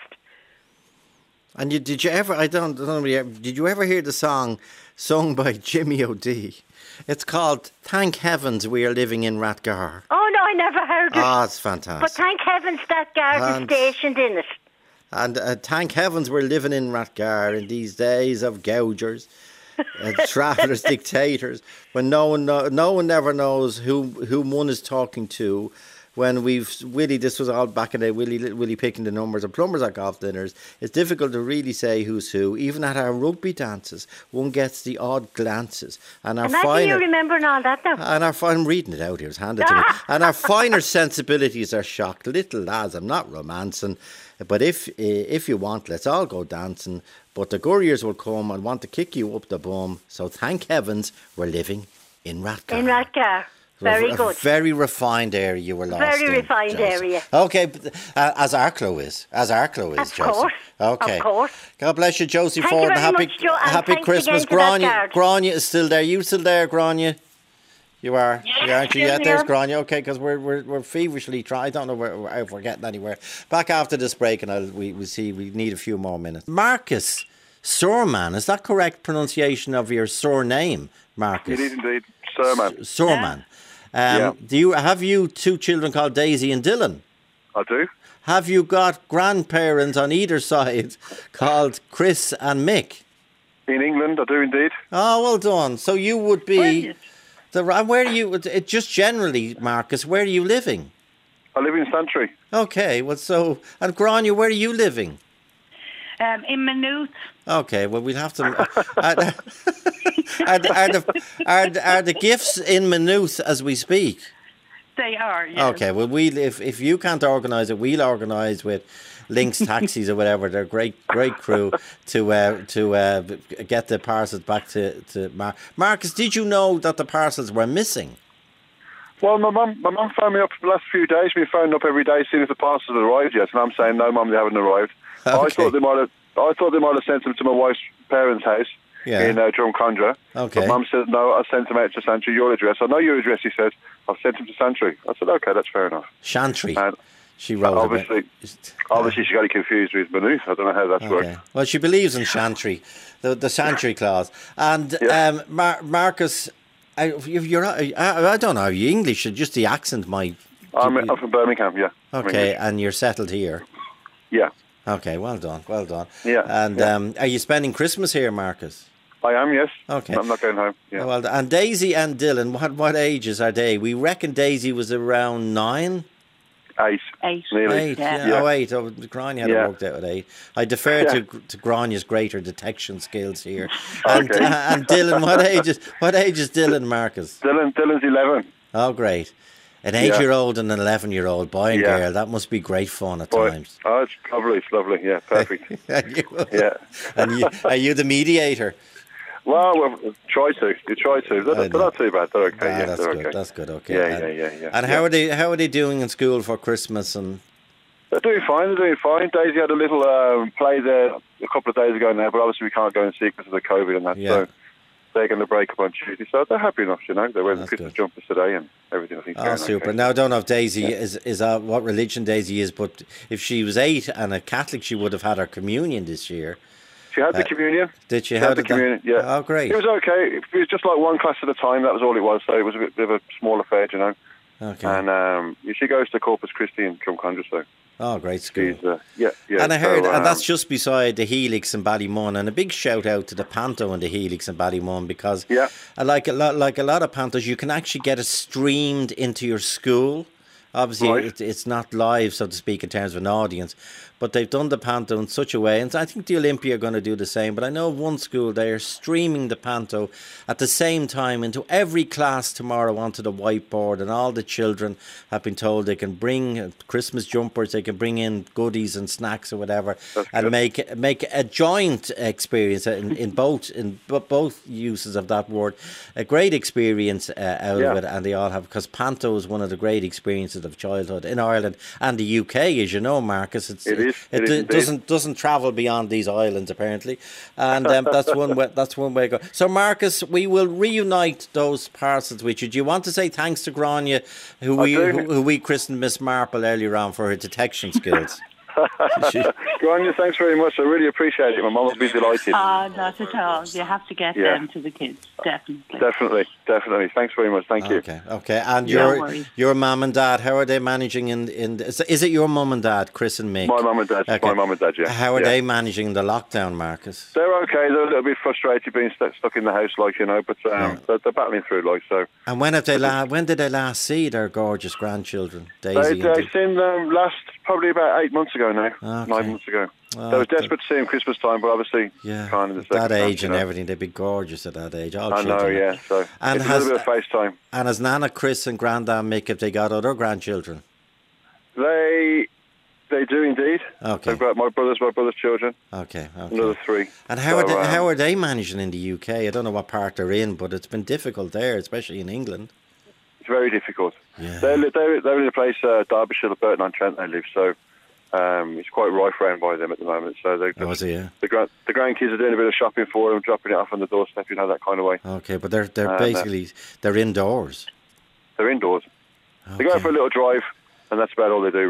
And did you ever? Did you ever hear the song sung by Jimmy O'Dea? It's called "Thank Heavens We Are Living in Rathgar." Oh no, I never heard it. Oh, it's fantastic. But thank heavens that guard is stationed in it. And thank heavens we're living in Rathgar in these days of gougers, travellers, dictators, when no one ever knows who one is talking to. When this was all back in the Willie picking the numbers of plumbers at golf dinners. It's difficult to really say who's who. Even at our rugby dances, one gets the odd glances. And you remembering all that now? And I'm reading it out here. It's handed to me. And our finer sensibilities are shocked. Little lads, I'm not romancing, but if you want, let's all go dancing. But the Gurriers will come and want to kick you up the bum. So thank heavens we're living in Rathgar. In Rathgar. Very good. A very refined area you were lost in. Very refined area. Okay, as Arklow is, Josie. Of course. Okay. Of course. God bless you, Josie Thank Ford. You very much, Joe, happy Christmas. Grania is still there. You still there, Grania? You are. Yes, aren't you? Yeah, there's Grania. Okay, because we're feverishly trying. I don't know if we're getting anywhere. Back after this break, and we need a few more minutes. Marcus Surman. Is that correct pronunciation of your surname, Marcus? It is indeed. Surman. Surman. Have you 2 children called Daisy and Dylan? I do. Have you got grandparents on either side called Chris and Mick? In England, I do indeed. Oh, well done. So you would be... Where are you... Just generally, Marcus, where are you living? I live in Santry. Okay, well, so... And Grania, where are you living? In Maynooth. Okay, well, we'll have to... are the gifts in Maynooth as we speak? They are, yes. Okay, well, if you can't organise it, we'll organise with Lynx Taxis or whatever. They're great crew to get the parcels back to Marcus. Did you know that the parcels were missing? Well, my mum phoned me up for the last few days. We've phoned up every day seeing if the parcels had arrived yet, and I'm saying no, Mum, they haven't arrived. Okay. I thought they might have sent them to my wife's parents' house in Drumcondra. Okay. But Mum said no, I sent them out to Santry. Your address? I know your address. He said I've sent them to Santry. I said okay, that's fair enough. Shantry. And she wrote obviously she got it confused with Maynooth. I don't know how that's worked. Well, she believes in Shantry, the Shantry clause. And Marcus, I don't know. Are you English? Just the accent might. I'm from Birmingham. Yeah. Okay, and you're settled here. Yeah. Okay, well done. Yeah. And are you spending Christmas here, Marcus? I am, yes. Okay. I'm not going home. Yeah. Well, and Daisy and Dylan, what ages are they? We reckon Daisy was around 9. 8. Nearly. 8. Yeah. 8. Oh, Grania had worked out at 8. I defer to Grania's greater detection skills here. And, okay. And Dylan, what age is Dylan, Marcus? Dylan's 11. Oh, great. An 8-year-old and an 11-year-old boy and girl. That must be great fun at times. Oh, it's lovely. Yeah, perfect. And are you the mediator? Well, you try to. They're not too bad. They're okay. That's they're good. Okay. That's good. Okay. Yeah. And how are they doing in school for Christmas? And they're doing fine. Daisy had a little play there a couple of days ago now, but obviously we can't go and see because of the COVID and that. Yeah. So they're going to break up on Tuesday, so they're happy enough, They wear the Christmas jumpers today and everything. I think. Oh, super! Okay. Now I don't know if Daisy is what religion Daisy is, but if she was 8 and a Catholic, she would have had her communion this year. She had the communion. Did she have the communion? Yeah. Oh, great. It was okay. It was just like one class at a time. That was all it was. So it was a bit of a small affair, Okay. And she goes to Corpus Christi in Drumcondra, so. Oh, great school. Yeah. And I heard, and that's just beside the Helix in Ballymun. And a big shout out to the Panto in the Helix in Ballymun because, like a lot of Pantos, you can actually get it streamed into your school. Obviously, it's not live, so to speak, in terms of an audience, but they've done the Panto in such a way, and I think the Olympia are going to do the same, but I know of one school, they are streaming the Panto at the same time into every class tomorrow onto the whiteboard, and all the children have been told they can bring Christmas jumpers, they can bring in goodies and snacks or whatever, and make a joint experience in both uses of that word, a great experience out of it, and they all have, because Panto is one of the great experiences of childhood in Ireland and the UK, as you know, Marcus. It doesn't travel beyond these islands apparently, and that's one way to go. So Marcus, we will reunite those parcels with you. Do you want to say thanks to Grania, who we christened Miss Marple earlier on for her detection skills? Grania, thanks very much. I really appreciate it. My mum will be delighted. Not at all. You have to get them to the kids, definitely. Definitely. Thanks very much. Thank you. Okay. And your mum and dad, how are they managing is it your mum and dad, Chris and Mick? My mum and dad. Okay. My mum and dad. Yeah. How are they managing the lockdown, Marcus? They're okay. They're a little bit frustrated being stuck in the house, but they're battling through, so. And when did they last see their gorgeous grandchildren, Daisy? They seen them last probably about 8 months ago now. 9 months ago. They were desperate to see him Christmas time, but obviously kind of that age and everything, they'd be gorgeous at that age. I know, yeah. So and it's a little bit of FaceTime. And has Nana Chris and Grandad Mick, have they got other grandchildren? They do indeed. Okay. They've got my brother's children. Okay. Another 3. And how are they managing in the UK? I don't know what part they're in, but it's been difficult there, especially in England. It's very difficult. Yeah. They're in a place, Derbyshire, Burton-on-Trent they live, so it's quite rife around by them at the moment. So the grandkids are doing a bit of shopping for them, dropping it off on the doorstep, that kind of way. Okay, but they're basically they're indoors. They're indoors. Okay. They go for a little drive, and that's about all they do, really.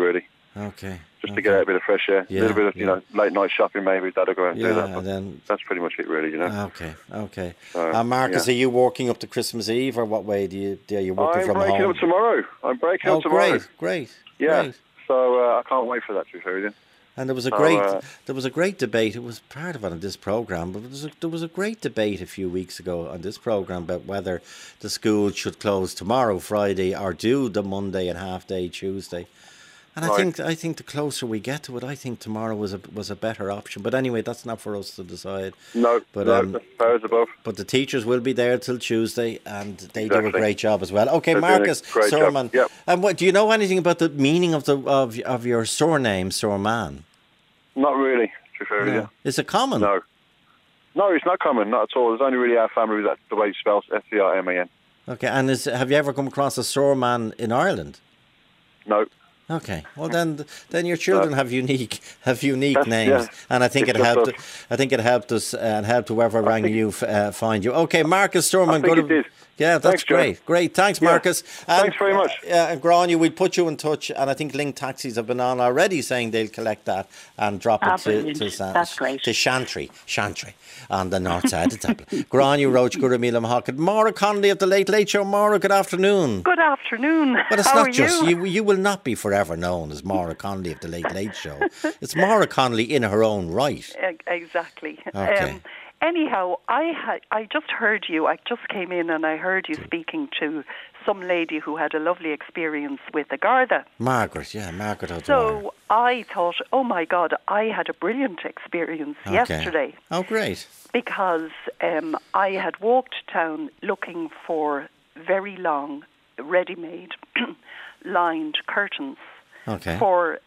Okay. Just to get out a bit of fresh air. Yeah, a little bit of, late night shopping maybe. Dad'll go and do that. And then that's pretty much it, really, Okay. Marcus, are you working up to Christmas Eve, or what way are you working from home? I'm breaking up tomorrow. Oh, great. Yeah. Great. So I can't wait for that, to be fair with you. And there was a great debate. It was part of it on this programme, but there was a great debate a few weeks ago on this programme about whether the school should close tomorrow, Friday, or do the Monday and half day Tuesday. And I think the closer we get to it, I think tomorrow was a better option. But anyway, that's not for us to decide. No, the powers above. But the teachers will be there till Tuesday, and they do a great job as well. Okay, Marcus Surman. Yep. And what do you know anything about the meaning of your surname, Surman? Not really, to be fair with you. Is it common? No, it's not common, not at all. There's only really our family that's the way it spells S-C-R-M-A-N. Okay, and have you ever come across a Surman in Ireland? No. Okay, well then your children have unique names, and I think it helped. I think it helped us and helped whoever rang you find you. Okay, Marcus Surman. It did. Yeah, that's great. Great, thanks, Marcus. Thanks very much. And Grania, we'll put you in touch, and I think Link Taxis have been on already saying they'll collect that and drop it to Chantry on the north side of Dublin. Grania Roach, Guramila Mahakad. Maura Connolly of the Late Late Show. Maura, good afternoon. Good afternoon. But it's not just you will not be forever known as Maura Connolly of the Late Late Show. It's Maura Connolly in her own right. Exactly. Okay. Anyhow, I just heard you. I just came in and I heard you speaking to some lady who had a lovely experience with a Garda. Margaret O'Dwyer. So I thought, oh my God, I had a brilliant experience yesterday. Oh, great. Because I had walked town looking for very long, ready-made, lined curtains for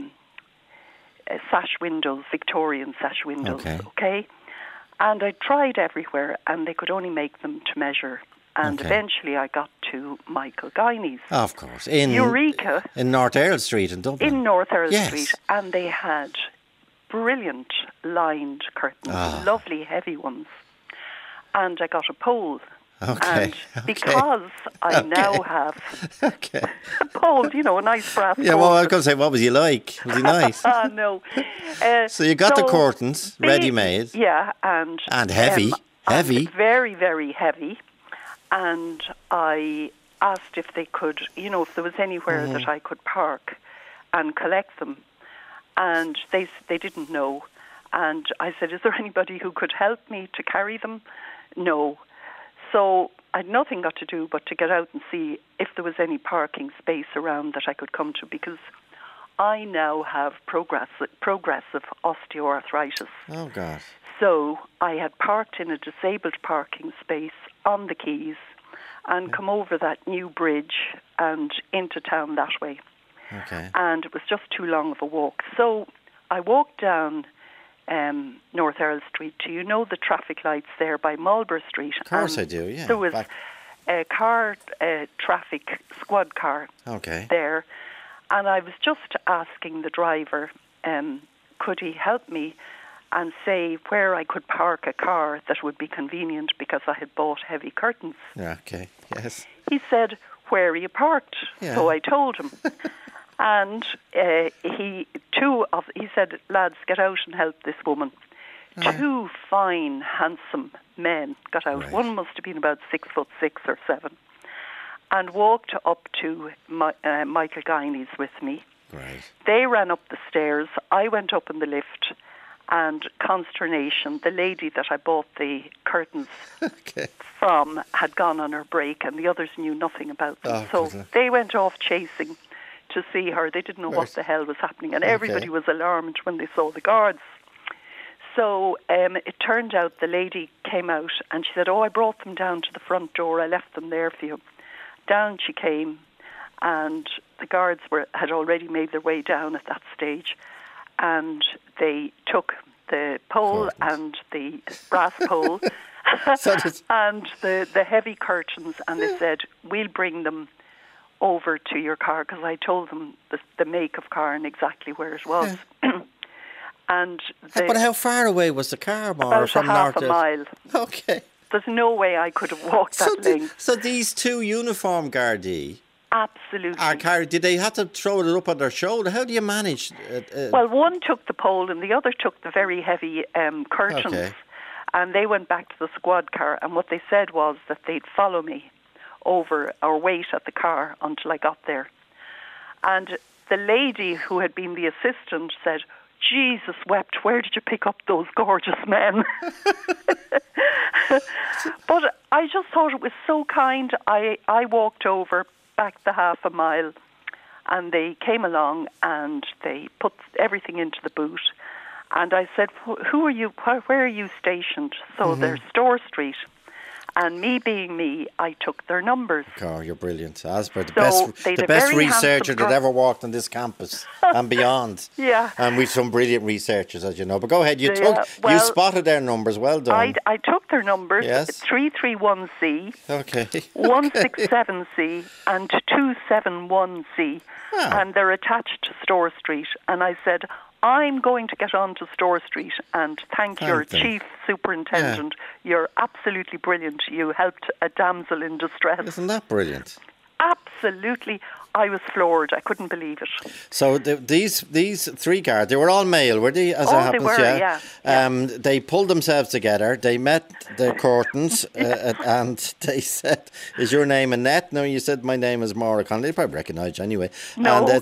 sash windows, Victorian sash windows, okay? And I tried everywhere, and they could only make them to measure. And eventually I got to Michael Guiney's. Of course. In Eureka. In North Earl Street in Dublin. In North Earl Street. And they had brilliant lined curtains, lovely heavy ones. And I got a pole. Okay. And because I now have a pole, a nice brass pole. Yeah, well, I was going to say, what was he like? Was he nice? No. So you got the curtains ready-made. Yeah, and heavy. Heavy. And very, very heavy. And I asked if they could, if there was anywhere that I could park and collect them. And they didn't know. And I said, is there anybody who could help me to carry them? No. So I had nothing got to do but to get out and see if there was any parking space around that I could come to, because I now have progressive osteoarthritis. Oh, God. So I had parked in a disabled parking space on the quays and come over that new bridge and into town that way. Okay. And it was just too long of a walk. So I walked down North Earl Street to, the traffic lights there by Marlborough Street. Of course I do, yeah. There was a traffic squad car there. And I was just asking the driver, could he help me and say where I could park a car that would be convenient, because I had bought heavy curtains. Yeah, okay, yes. He said, where are you parked? Yeah. So I told him. And he said, lads, get out and help this woman. Two fine, handsome men got out. Right. One must have been about 6'6" or 7, and walked up to Michael Guiney's with me. Right. They ran up the stairs. I went up in the lift, and consternation. The lady that I bought the curtains from had gone on her break, and the others knew nothing about them. So they went off chasing to see her. They didn't know what the hell was happening, and everybody was alarmed when they saw the guards. So it turned out the lady came out and she said, I brought them down to the front door. I left them there for you. Down she came, and the guards had already made their way down at that stage, and they took the pole and the brass pole and the heavy curtains, and they said, we'll bring them over to your car, because I told them the make of car and exactly where it was. Yeah. But how far away was the car, Maura, from half a mile. Okay. There's no way I could have walked that length. So these two uniform Gardaí Absolutely. Carrie, did they have to throw it up on their shoulder? How do you manage? Well, one took the pole and the other took the very heavy curtains. Okay. And they went back to the squad car, and what they said was that they'd follow me over or wait at the car until I got there. And the lady who had been the assistant said, Jesus wept, where did you pick up those gorgeous men? But I just thought it was so kind. I walked over back the half a mile, and they came along and they put everything into the boot. And I said, who are you, where are you stationed? So they're Store Street. And me being me, I took their numbers. Oh, you're brilliant. Asper, the best researcher that ever walked on this campus and beyond. Yeah. And we've some brilliant researchers, as you know. But go ahead, you spotted their numbers. Well done. I took their numbers, yes. 331C, okay. 167C and 271C. Oh. And they're attached to Store Street. And I said, I'm going to get on to Store Street and thank your chief superintendent. Yeah. You're absolutely brilliant. You helped a damsel in distress. Isn't that brilliant? Absolutely. I was floored. I couldn't believe it. So these three guards, they were all male, were they? As it happens, they were, yeah. They pulled themselves together. They met the curtains and they said, "Is your name Annette?" No, you said my name is Maura Connolly. They probably recognise you anyway. No. And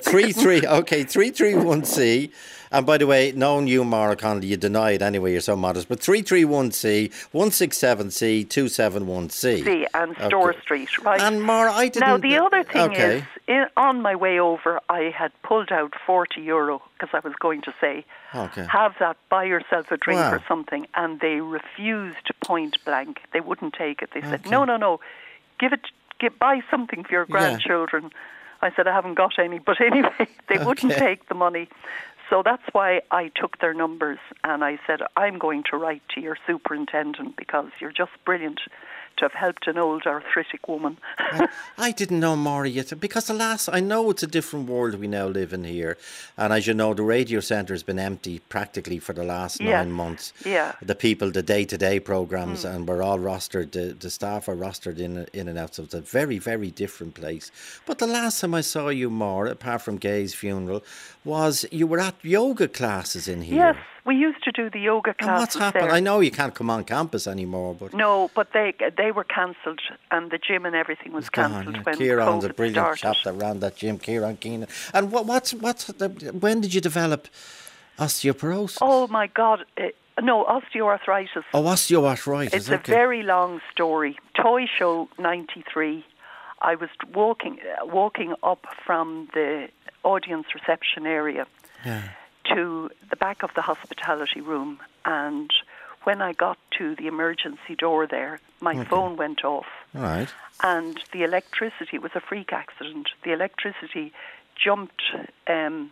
331C. And by the way, knowing you, Maura Connolly, you deny it anyway, you're so modest. But 331C, 167C, 271C. C and Store Street, right? And Maura, I didn't... Now, the other thing is, on my way over, I had pulled out €40 because I was going to say, have that, buy yourself a drink or something. And they refused point blank. They wouldn't take it. They said, no, buy something for your grandchildren. I said, I haven't got any. But anyway, they wouldn't take the money. So that's why I took their numbers and I said, I'm going to write to your superintendent because you're just brilliant to have helped an old arthritic woman. I didn't know Maura yet because I know it's a different world we now live in here. And as you know, the radio centre has been empty practically for the last 9 months. Yeah. The people, the day-to-day programmes, and we're all rostered, the staff are rostered in and out. So it's a very, very different place. But the last time I saw you, Maura, apart from Gay's funeral, was you were at yoga classes in here. Yes. We used to do the yoga classes. And what's happened? There. I know you can't come on campus anymore, but no, but they were cancelled, and the gym and everything was cancelled when Kieran's COVID a brilliant started. chap that ran that gym, Kieran Keenan. And when did you develop osteoporosis? Oh my God! No, osteoarthritis. Oh, osteoarthritis. It's a very long story. Toy Show '93. I was walking up from the audience reception area. Yeah. To the back of the hospitality room, and when I got to the emergency door there, my phone went off. All right. And the electricity was a freak accident. The electricity jumped, it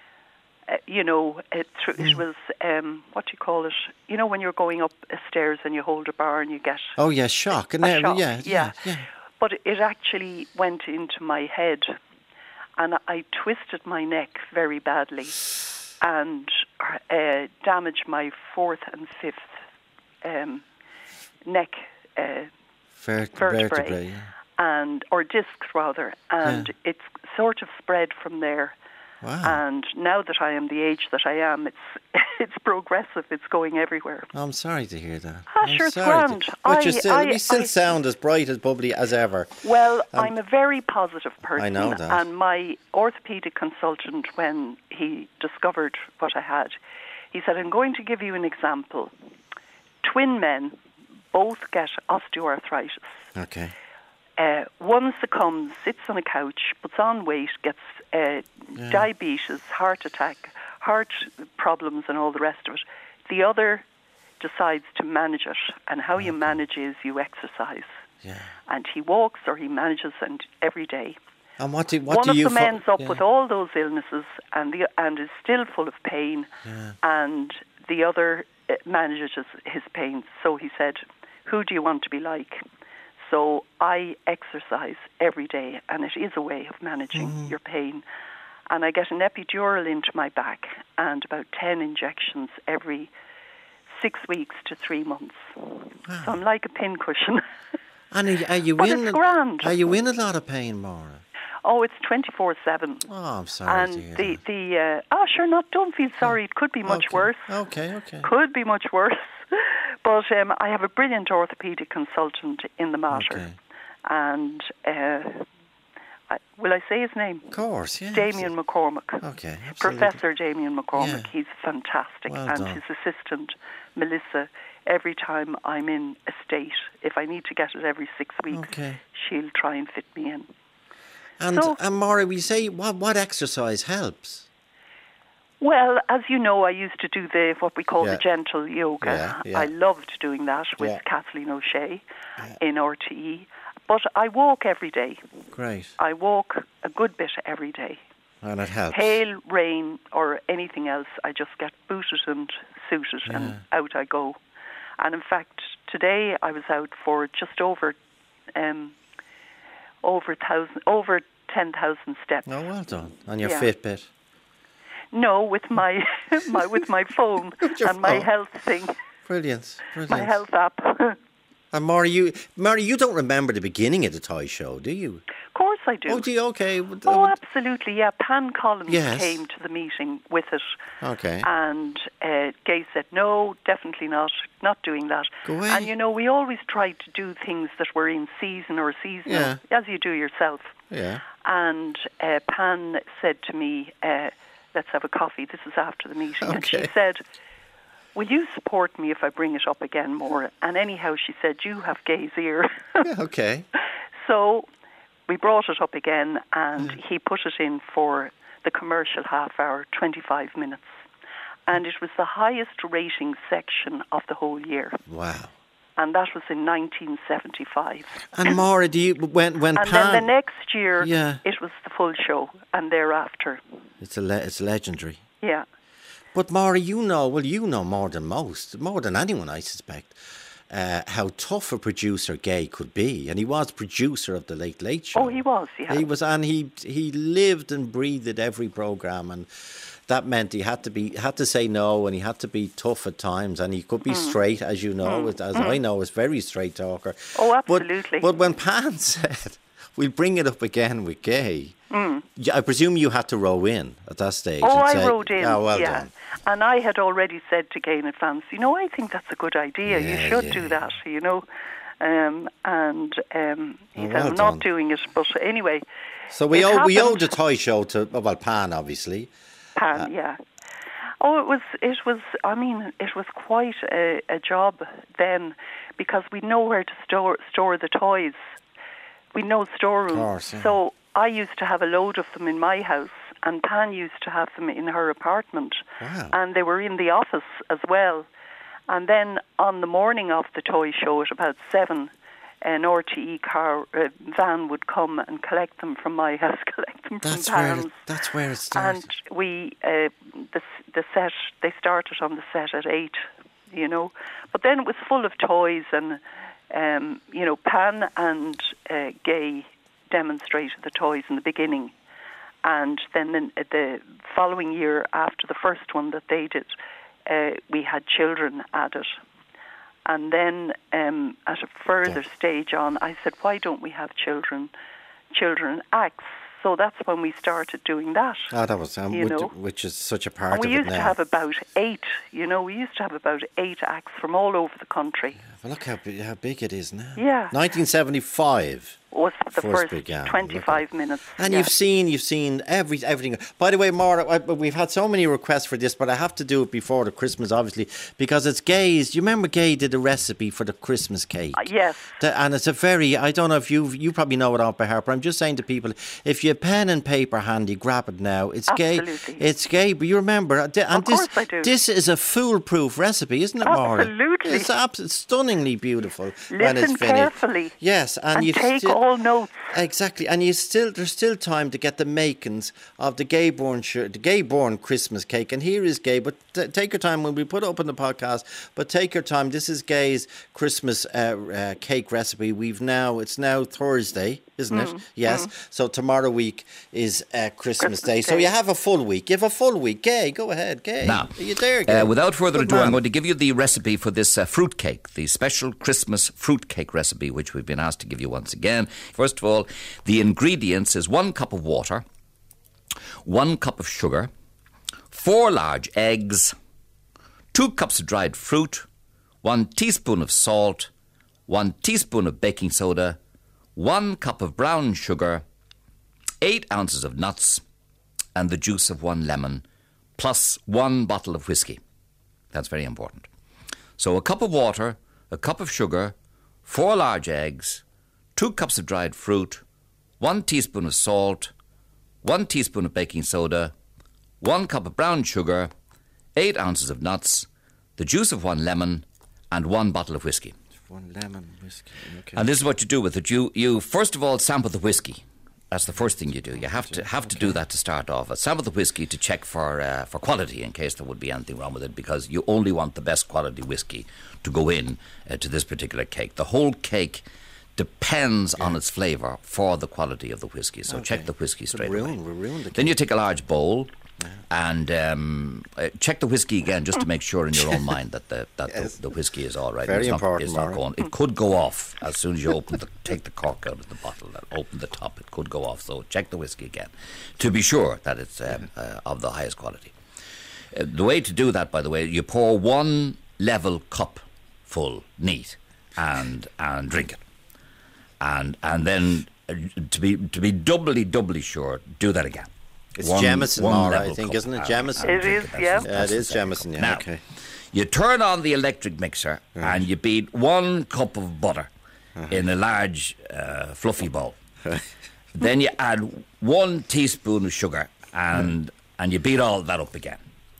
was, what do you call it? You know when you're going up stairs and you hold a bar and you get... Oh, yeah, shock. Yeah. But it actually went into my head, and I twisted my neck very badly. And damaged my fourth and fifth neck vertebrae, or discs rather, and it's sort of spread from there. Wow. And now that I am the age that I am, it's progressive. It's going everywhere. I'm sorry to hear that. Sure, it's grand. But you still sound as bright as bubbly as ever. Well, I'm a very positive person. I know that. And my orthopaedic consultant, when he discovered what I had, he said, I'm going to give you an example. Twin men both get osteoarthritis. Okay. One succumbs, sits on a couch, puts on weight, gets diabetes, heart attack, heart problems and all the rest of it. The other decides to manage it, and how you manage is you exercise. Yeah. And he walks or he manages every day. And one of them ends up with all those illnesses and is still full of pain, and the other manages his pain. So he said, who do you want to be like? So I exercise every day, and it is a way of managing your pain. And I get an epidural into my back and about 10 injections every 6 weeks to 3 months. Wow. So I'm like a pincushion. And are you but it's grand. Are you in a lot of pain, Maura? Oh, it's 24/7. Oh, I'm sorry. And don't feel sorry. It could be much worse. Okay. Could be much worse. But I have a brilliant orthopaedic consultant in the Mater, and will I say his name? Of course, yeah. Damien McCormick. Okay, absolutely. Professor Damien McCormick. Yeah. He's fantastic, well and done. his assistant Melissa. Every time I'm in a state, if I need to get it every 6 weeks, she'll try and fit me in. And Maura, we say what exercise helps? Well, as you know, I used to do what we call the gentle yoga. Yeah. I loved doing that with Kathleen O'Shea in RTE. But I walk every day. Great. I walk a good bit every day. And it helps. Hail, rain, or anything else, I just get booted and suited and out I go. And in fact, today I was out for just over 10,000 steps. Oh, well done. On your Fitbit? No, with my with my phone and my health thing. Brilliant. My health app. And Maura, you don't remember the beginning of the toy show, do you? Of course I do. Oh, do you? Okay. Oh, absolutely, yeah. Pan Collins came to the meeting with it. Okay. And Gay said, no, definitely not doing that. Go away. And, we always tried to do things that were in season or seasonal, as you do yourself. Yeah. And Pan said to me, let's have a coffee. This is after the meeting. Okay. And she said, will you support me if I bring it up again more? And anyhow, she said, you have Gay's ear. Okay. So we brought it up again, and he put it in for the commercial half hour, 25 minutes. And it was the highest rating section of the whole year. Wow. And that was in 1975. And Maura, when and Pan... then the next year, it was the full show, and thereafter. It's legendary. Yeah. But Maura, you know more than most, more than anyone, I suspect, how tough a producer Gay could be. And he was producer of the Late Late Show. Oh, he was, yeah. He was, and he lived and breathed every programme, and that meant he had to say no, and he had to be tough at times, and he could be straight, as you know, as I know, is very straight talker. Oh, absolutely. But when Pan said, we'll bring it up again with Gay, I presume you had to row in at that stage. Oh, I rowed in, well done. And I had already said to Gay in advance, I think that's a good idea. You should do that, he said, I'm not doing it. But anyway. So we owed the toy show to, Pan, obviously. Pan, yeah. Oh, it was. I mean, it was quite a job then, because we know where to store the toys. We know storerooms. Of course, yeah. So I used to have a load of them in my house, and Pan used to have them in her apartment. Wow. And they were in the office as well. And then on the morning of the toy show at about 7, an RTE van would come and collect them from my house, collect them from Pan's. That's where it started. And we, the set, they started on the set at 8, But then it was full of toys, and, Pan and Gay demonstrated the toys in the beginning. And then the following year, after the first one that they did, we had children at it. And then at a further stage on, I said, why don't we have children acts? So that's when we started doing that. Oh, that was, which is such a part of it now. And we used to have about 8, we used to have about 8 acts from all over the country. Yeah, well, look how big it is now. Yeah. 1975. Was the first 25 minutes. And you've seen everything. By the way, Maura, we've had so many requests for this, but I have to do it before the Christmas, obviously, because it's Gay's. Do you remember Gay did a recipe for the Christmas cake? Yes. And it's a very, I don't know if you probably know it off by heart, but I'm just saying to people, if you have pen and paper handy, grab it now. It's Absolutely. Gay. It's Gay, but you remember. And of course I do. This is a foolproof recipe, isn't it, Maura? Absolutely. It's stunningly beautiful when it's finished. Carefully. Yes, and you take all notes. Exactly, and there's still time to get the makings of the Gayborn Christmas cake. And here is Gay, but take your time when we put it up on the podcast. But take your time. This is Gay's Christmas cake recipe. It's now Thursday, isn't it? Yes. So tomorrow week is Christmas Day. So you have a full week. You have a full week. Gay, go ahead. Gay, now, are you there, Gay? Without further ado, I'm going to give you the recipe for this fruit cake, the special Christmas fruit cake recipe, which we've been asked to give you once again. First of all, simple. The ingredients is 1 cup of water, 1 cup of sugar, 4 large eggs, 2 cups of dried fruit, 1 teaspoon of salt, 1 teaspoon of baking soda, 1 cup of brown sugar, 8 ounces of nuts, and the juice of 1 lemon, plus 1 bottle of whiskey. That's very important. So a cup of water, a cup of sugar, 4 large eggs, 2 cups of dried fruit, 1 teaspoon of salt, 1 teaspoon of baking soda, 1 cup of brown sugar, 8 ounces of nuts, the juice of 1 lemon, and 1 bottle of whiskey. 1 lemon whiskey. Okay. And this is what you do with it. You first of all sample the whiskey. That's the first thing you do. You have to do that to start off. Sample the whiskey to check for quality in case there would be anything wrong with it, because you only want the best quality whiskey to go in to this particular cake. The whole cake depends on its flavour for the quality of the whiskey. So check the whiskey straight away. Then you take a large bowl and check the whiskey again, just to make sure in your own mind that the whiskey is all right. Very important. It's not going. It could go off as soon as you take the cork out of the bottle and open the top. It could go off. So check the whiskey again to be sure that it's of the highest quality. The way to do that, by the way, you pour 1 level cup full neat and drink it, and then to be doubly sure, do that again. It's Jameson, Maura, I think, isn't it? Jameson. It is, yeah. It is Jameson, yeah. Now, okay. You turn on the electric mixer and you beat 1 cup of butter in a large fluffy bowl. Then you add 1 teaspoon of sugar and you beat all that up again.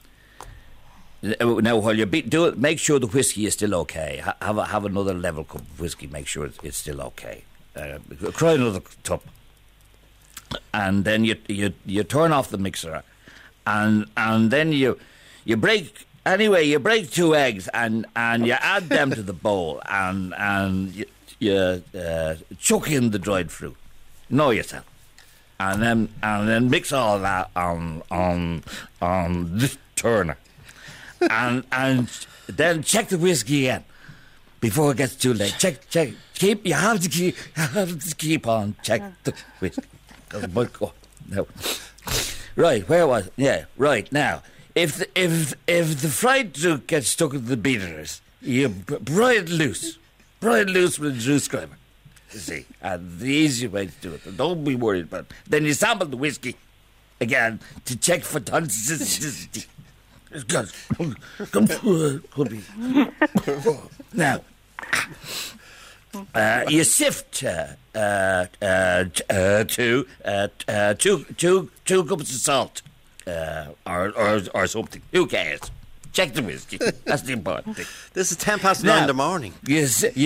Now, while you do it, make sure the whiskey is still okay. Have another level cup of whiskey. Make sure it's still okay. Try another cup. And then you turn off the mixer, and then you break 2 eggs and you add them to the bowl, and you chuck in the dried fruit. Know yourself, and then mix all that on this turner, and then check the whiskey again before it gets too late. Check. You have to keep on check the whiskey. No. Right, where was it? Yeah, right, now, if the fried fruit gets stuck in the beaters, you pry it loose with a screwdriver, you see, and the easy way to do it, and don't be worried about it. Then you sample the whiskey again to check for toxicity. Now, you sift 2 cups of salt or something. Who cares? Check the whiskey. That's the important thing. This is 9:10 in the morning. You sift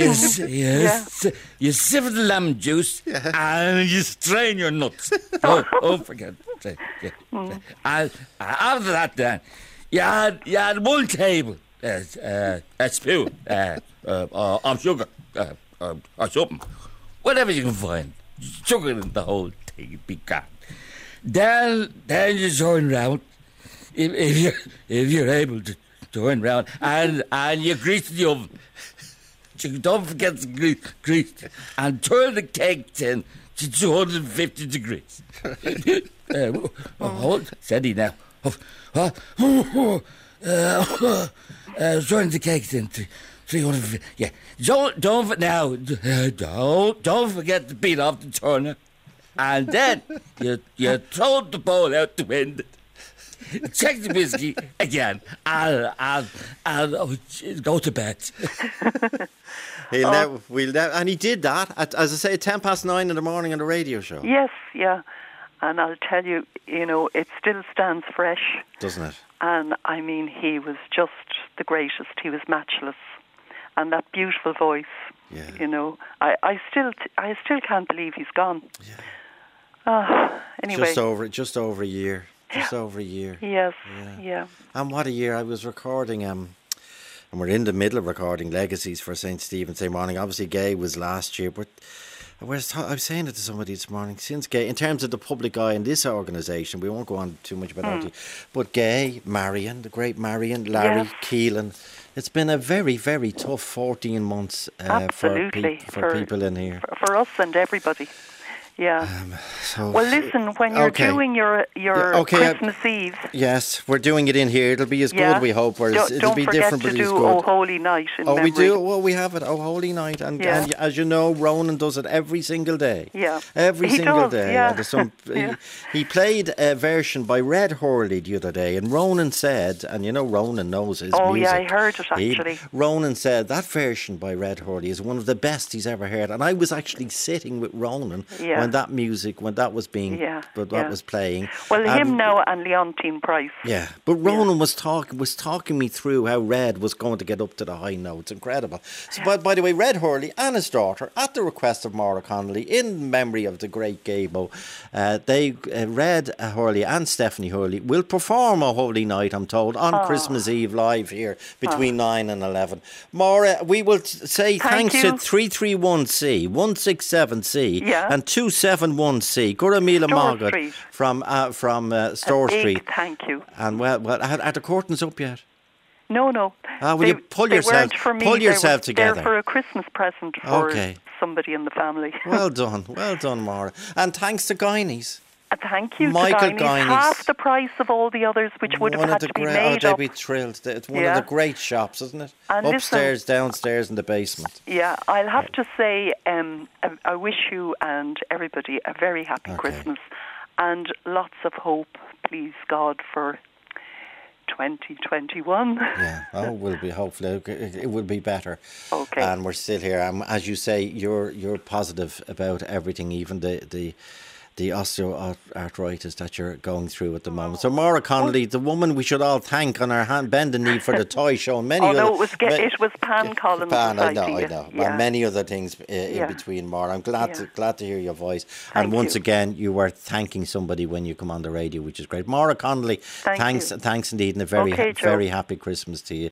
the lemon juice and you strain your nuts. Don't forget. And after that, then you add 1 table a spoon of sugar. Or something, whatever you can find. Sugar in the whole thing, be gone. Then you turn round, if you're able to turn round, and you grease the oven. Don't forget to grease, and turn the cake tin to 250 degrees. Steady now. Turn the cake tin to 350. Yeah. Don't forget to beat off the turner, and then you throw the bowl out the window. Check the whiskey again. I'll go to bed. And he did that at, as I say, 9:10 in the morning on the radio show. Yes, yeah. And I'll tell you, it still stands fresh, doesn't it? And I mean, he was just the greatest. He was matchless. And that beautiful voice, I still can't believe he's gone. Yeah. Anyway, just over a year. Just over a year. Yes. Yeah. And what a year! I was recording, and we're in the middle of recording Legacies for St. Stephen's Day morning. Obviously, Gay was last year, but I was saying it to somebody this morning. Since Gay, in terms of the public eye in this organisation, we won't go on too much about that. But Gay, Marion, the great Marion, Larry, Keelan. It's been a very, very tough 14 months for people in here. For us and everybody. Yeah. Well, listen, when you're doing your Christmas Eve. Yes, we're doing it in here. It'll be as good, we hope. It'll be different, but it's good. Don't forget to do Oh Holy Night in memory. We do. Well, we have it, Oh Holy Night. And as you know, Ronan does it every single day. Yeah. Every single day. Yeah. He played a version by Red Hurley the other day, and Ronan said, and you know Ronan knows his music. Oh, yeah, I heard it, actually. Ronan said that version by Red Hurley is one of the best he's ever heard. And I was actually sitting with Ronan when that was playing. Well, him now and Leontine Price. Yeah, but Ronan was talking me through how Red was going to get up to the high notes. Incredible. So, by the way, Red Hurley and his daughter, at the request of Maura Connolly, in memory of the great Gabo, Red Hurley and Stephanie Hurley will perform a Holy Night, I'm told, on Christmas Eve live here between 9 and 11. Maura, we will say thanks to 331C, 167C and 271C. Guramila Margaret from Store Street. Thank you. And well, are the curtains up yet? No. Will you pull yourself together? They're for a Christmas present for somebody in the family. Well done, Maura. And thanks to Guineas. Thank you, Michael Guineas. Half the price of all the others, which would have had to be made up. They'd be thrilled. It's one of the great shops, isn't it? And upstairs, downstairs, in the basement. Yeah, I'll have to say, I wish you and everybody a very happy Christmas and lots of hope, please God, for 2021. Yeah, hopefully it will be better. Okay. And we're still here. As you say, you're positive about everything, even the osteoarthritis that you're going through at the moment. So Maura Connolly, the woman we should all thank on our bending knee for the toy show, and many other... it was Pan Collins. I know. Yeah. And many other things in between, Maura. I'm glad to hear your voice. And once again, you were thanking somebody when you come on the radio, which is great. Maura Connolly, thanks indeed, and a very happy Christmas to you.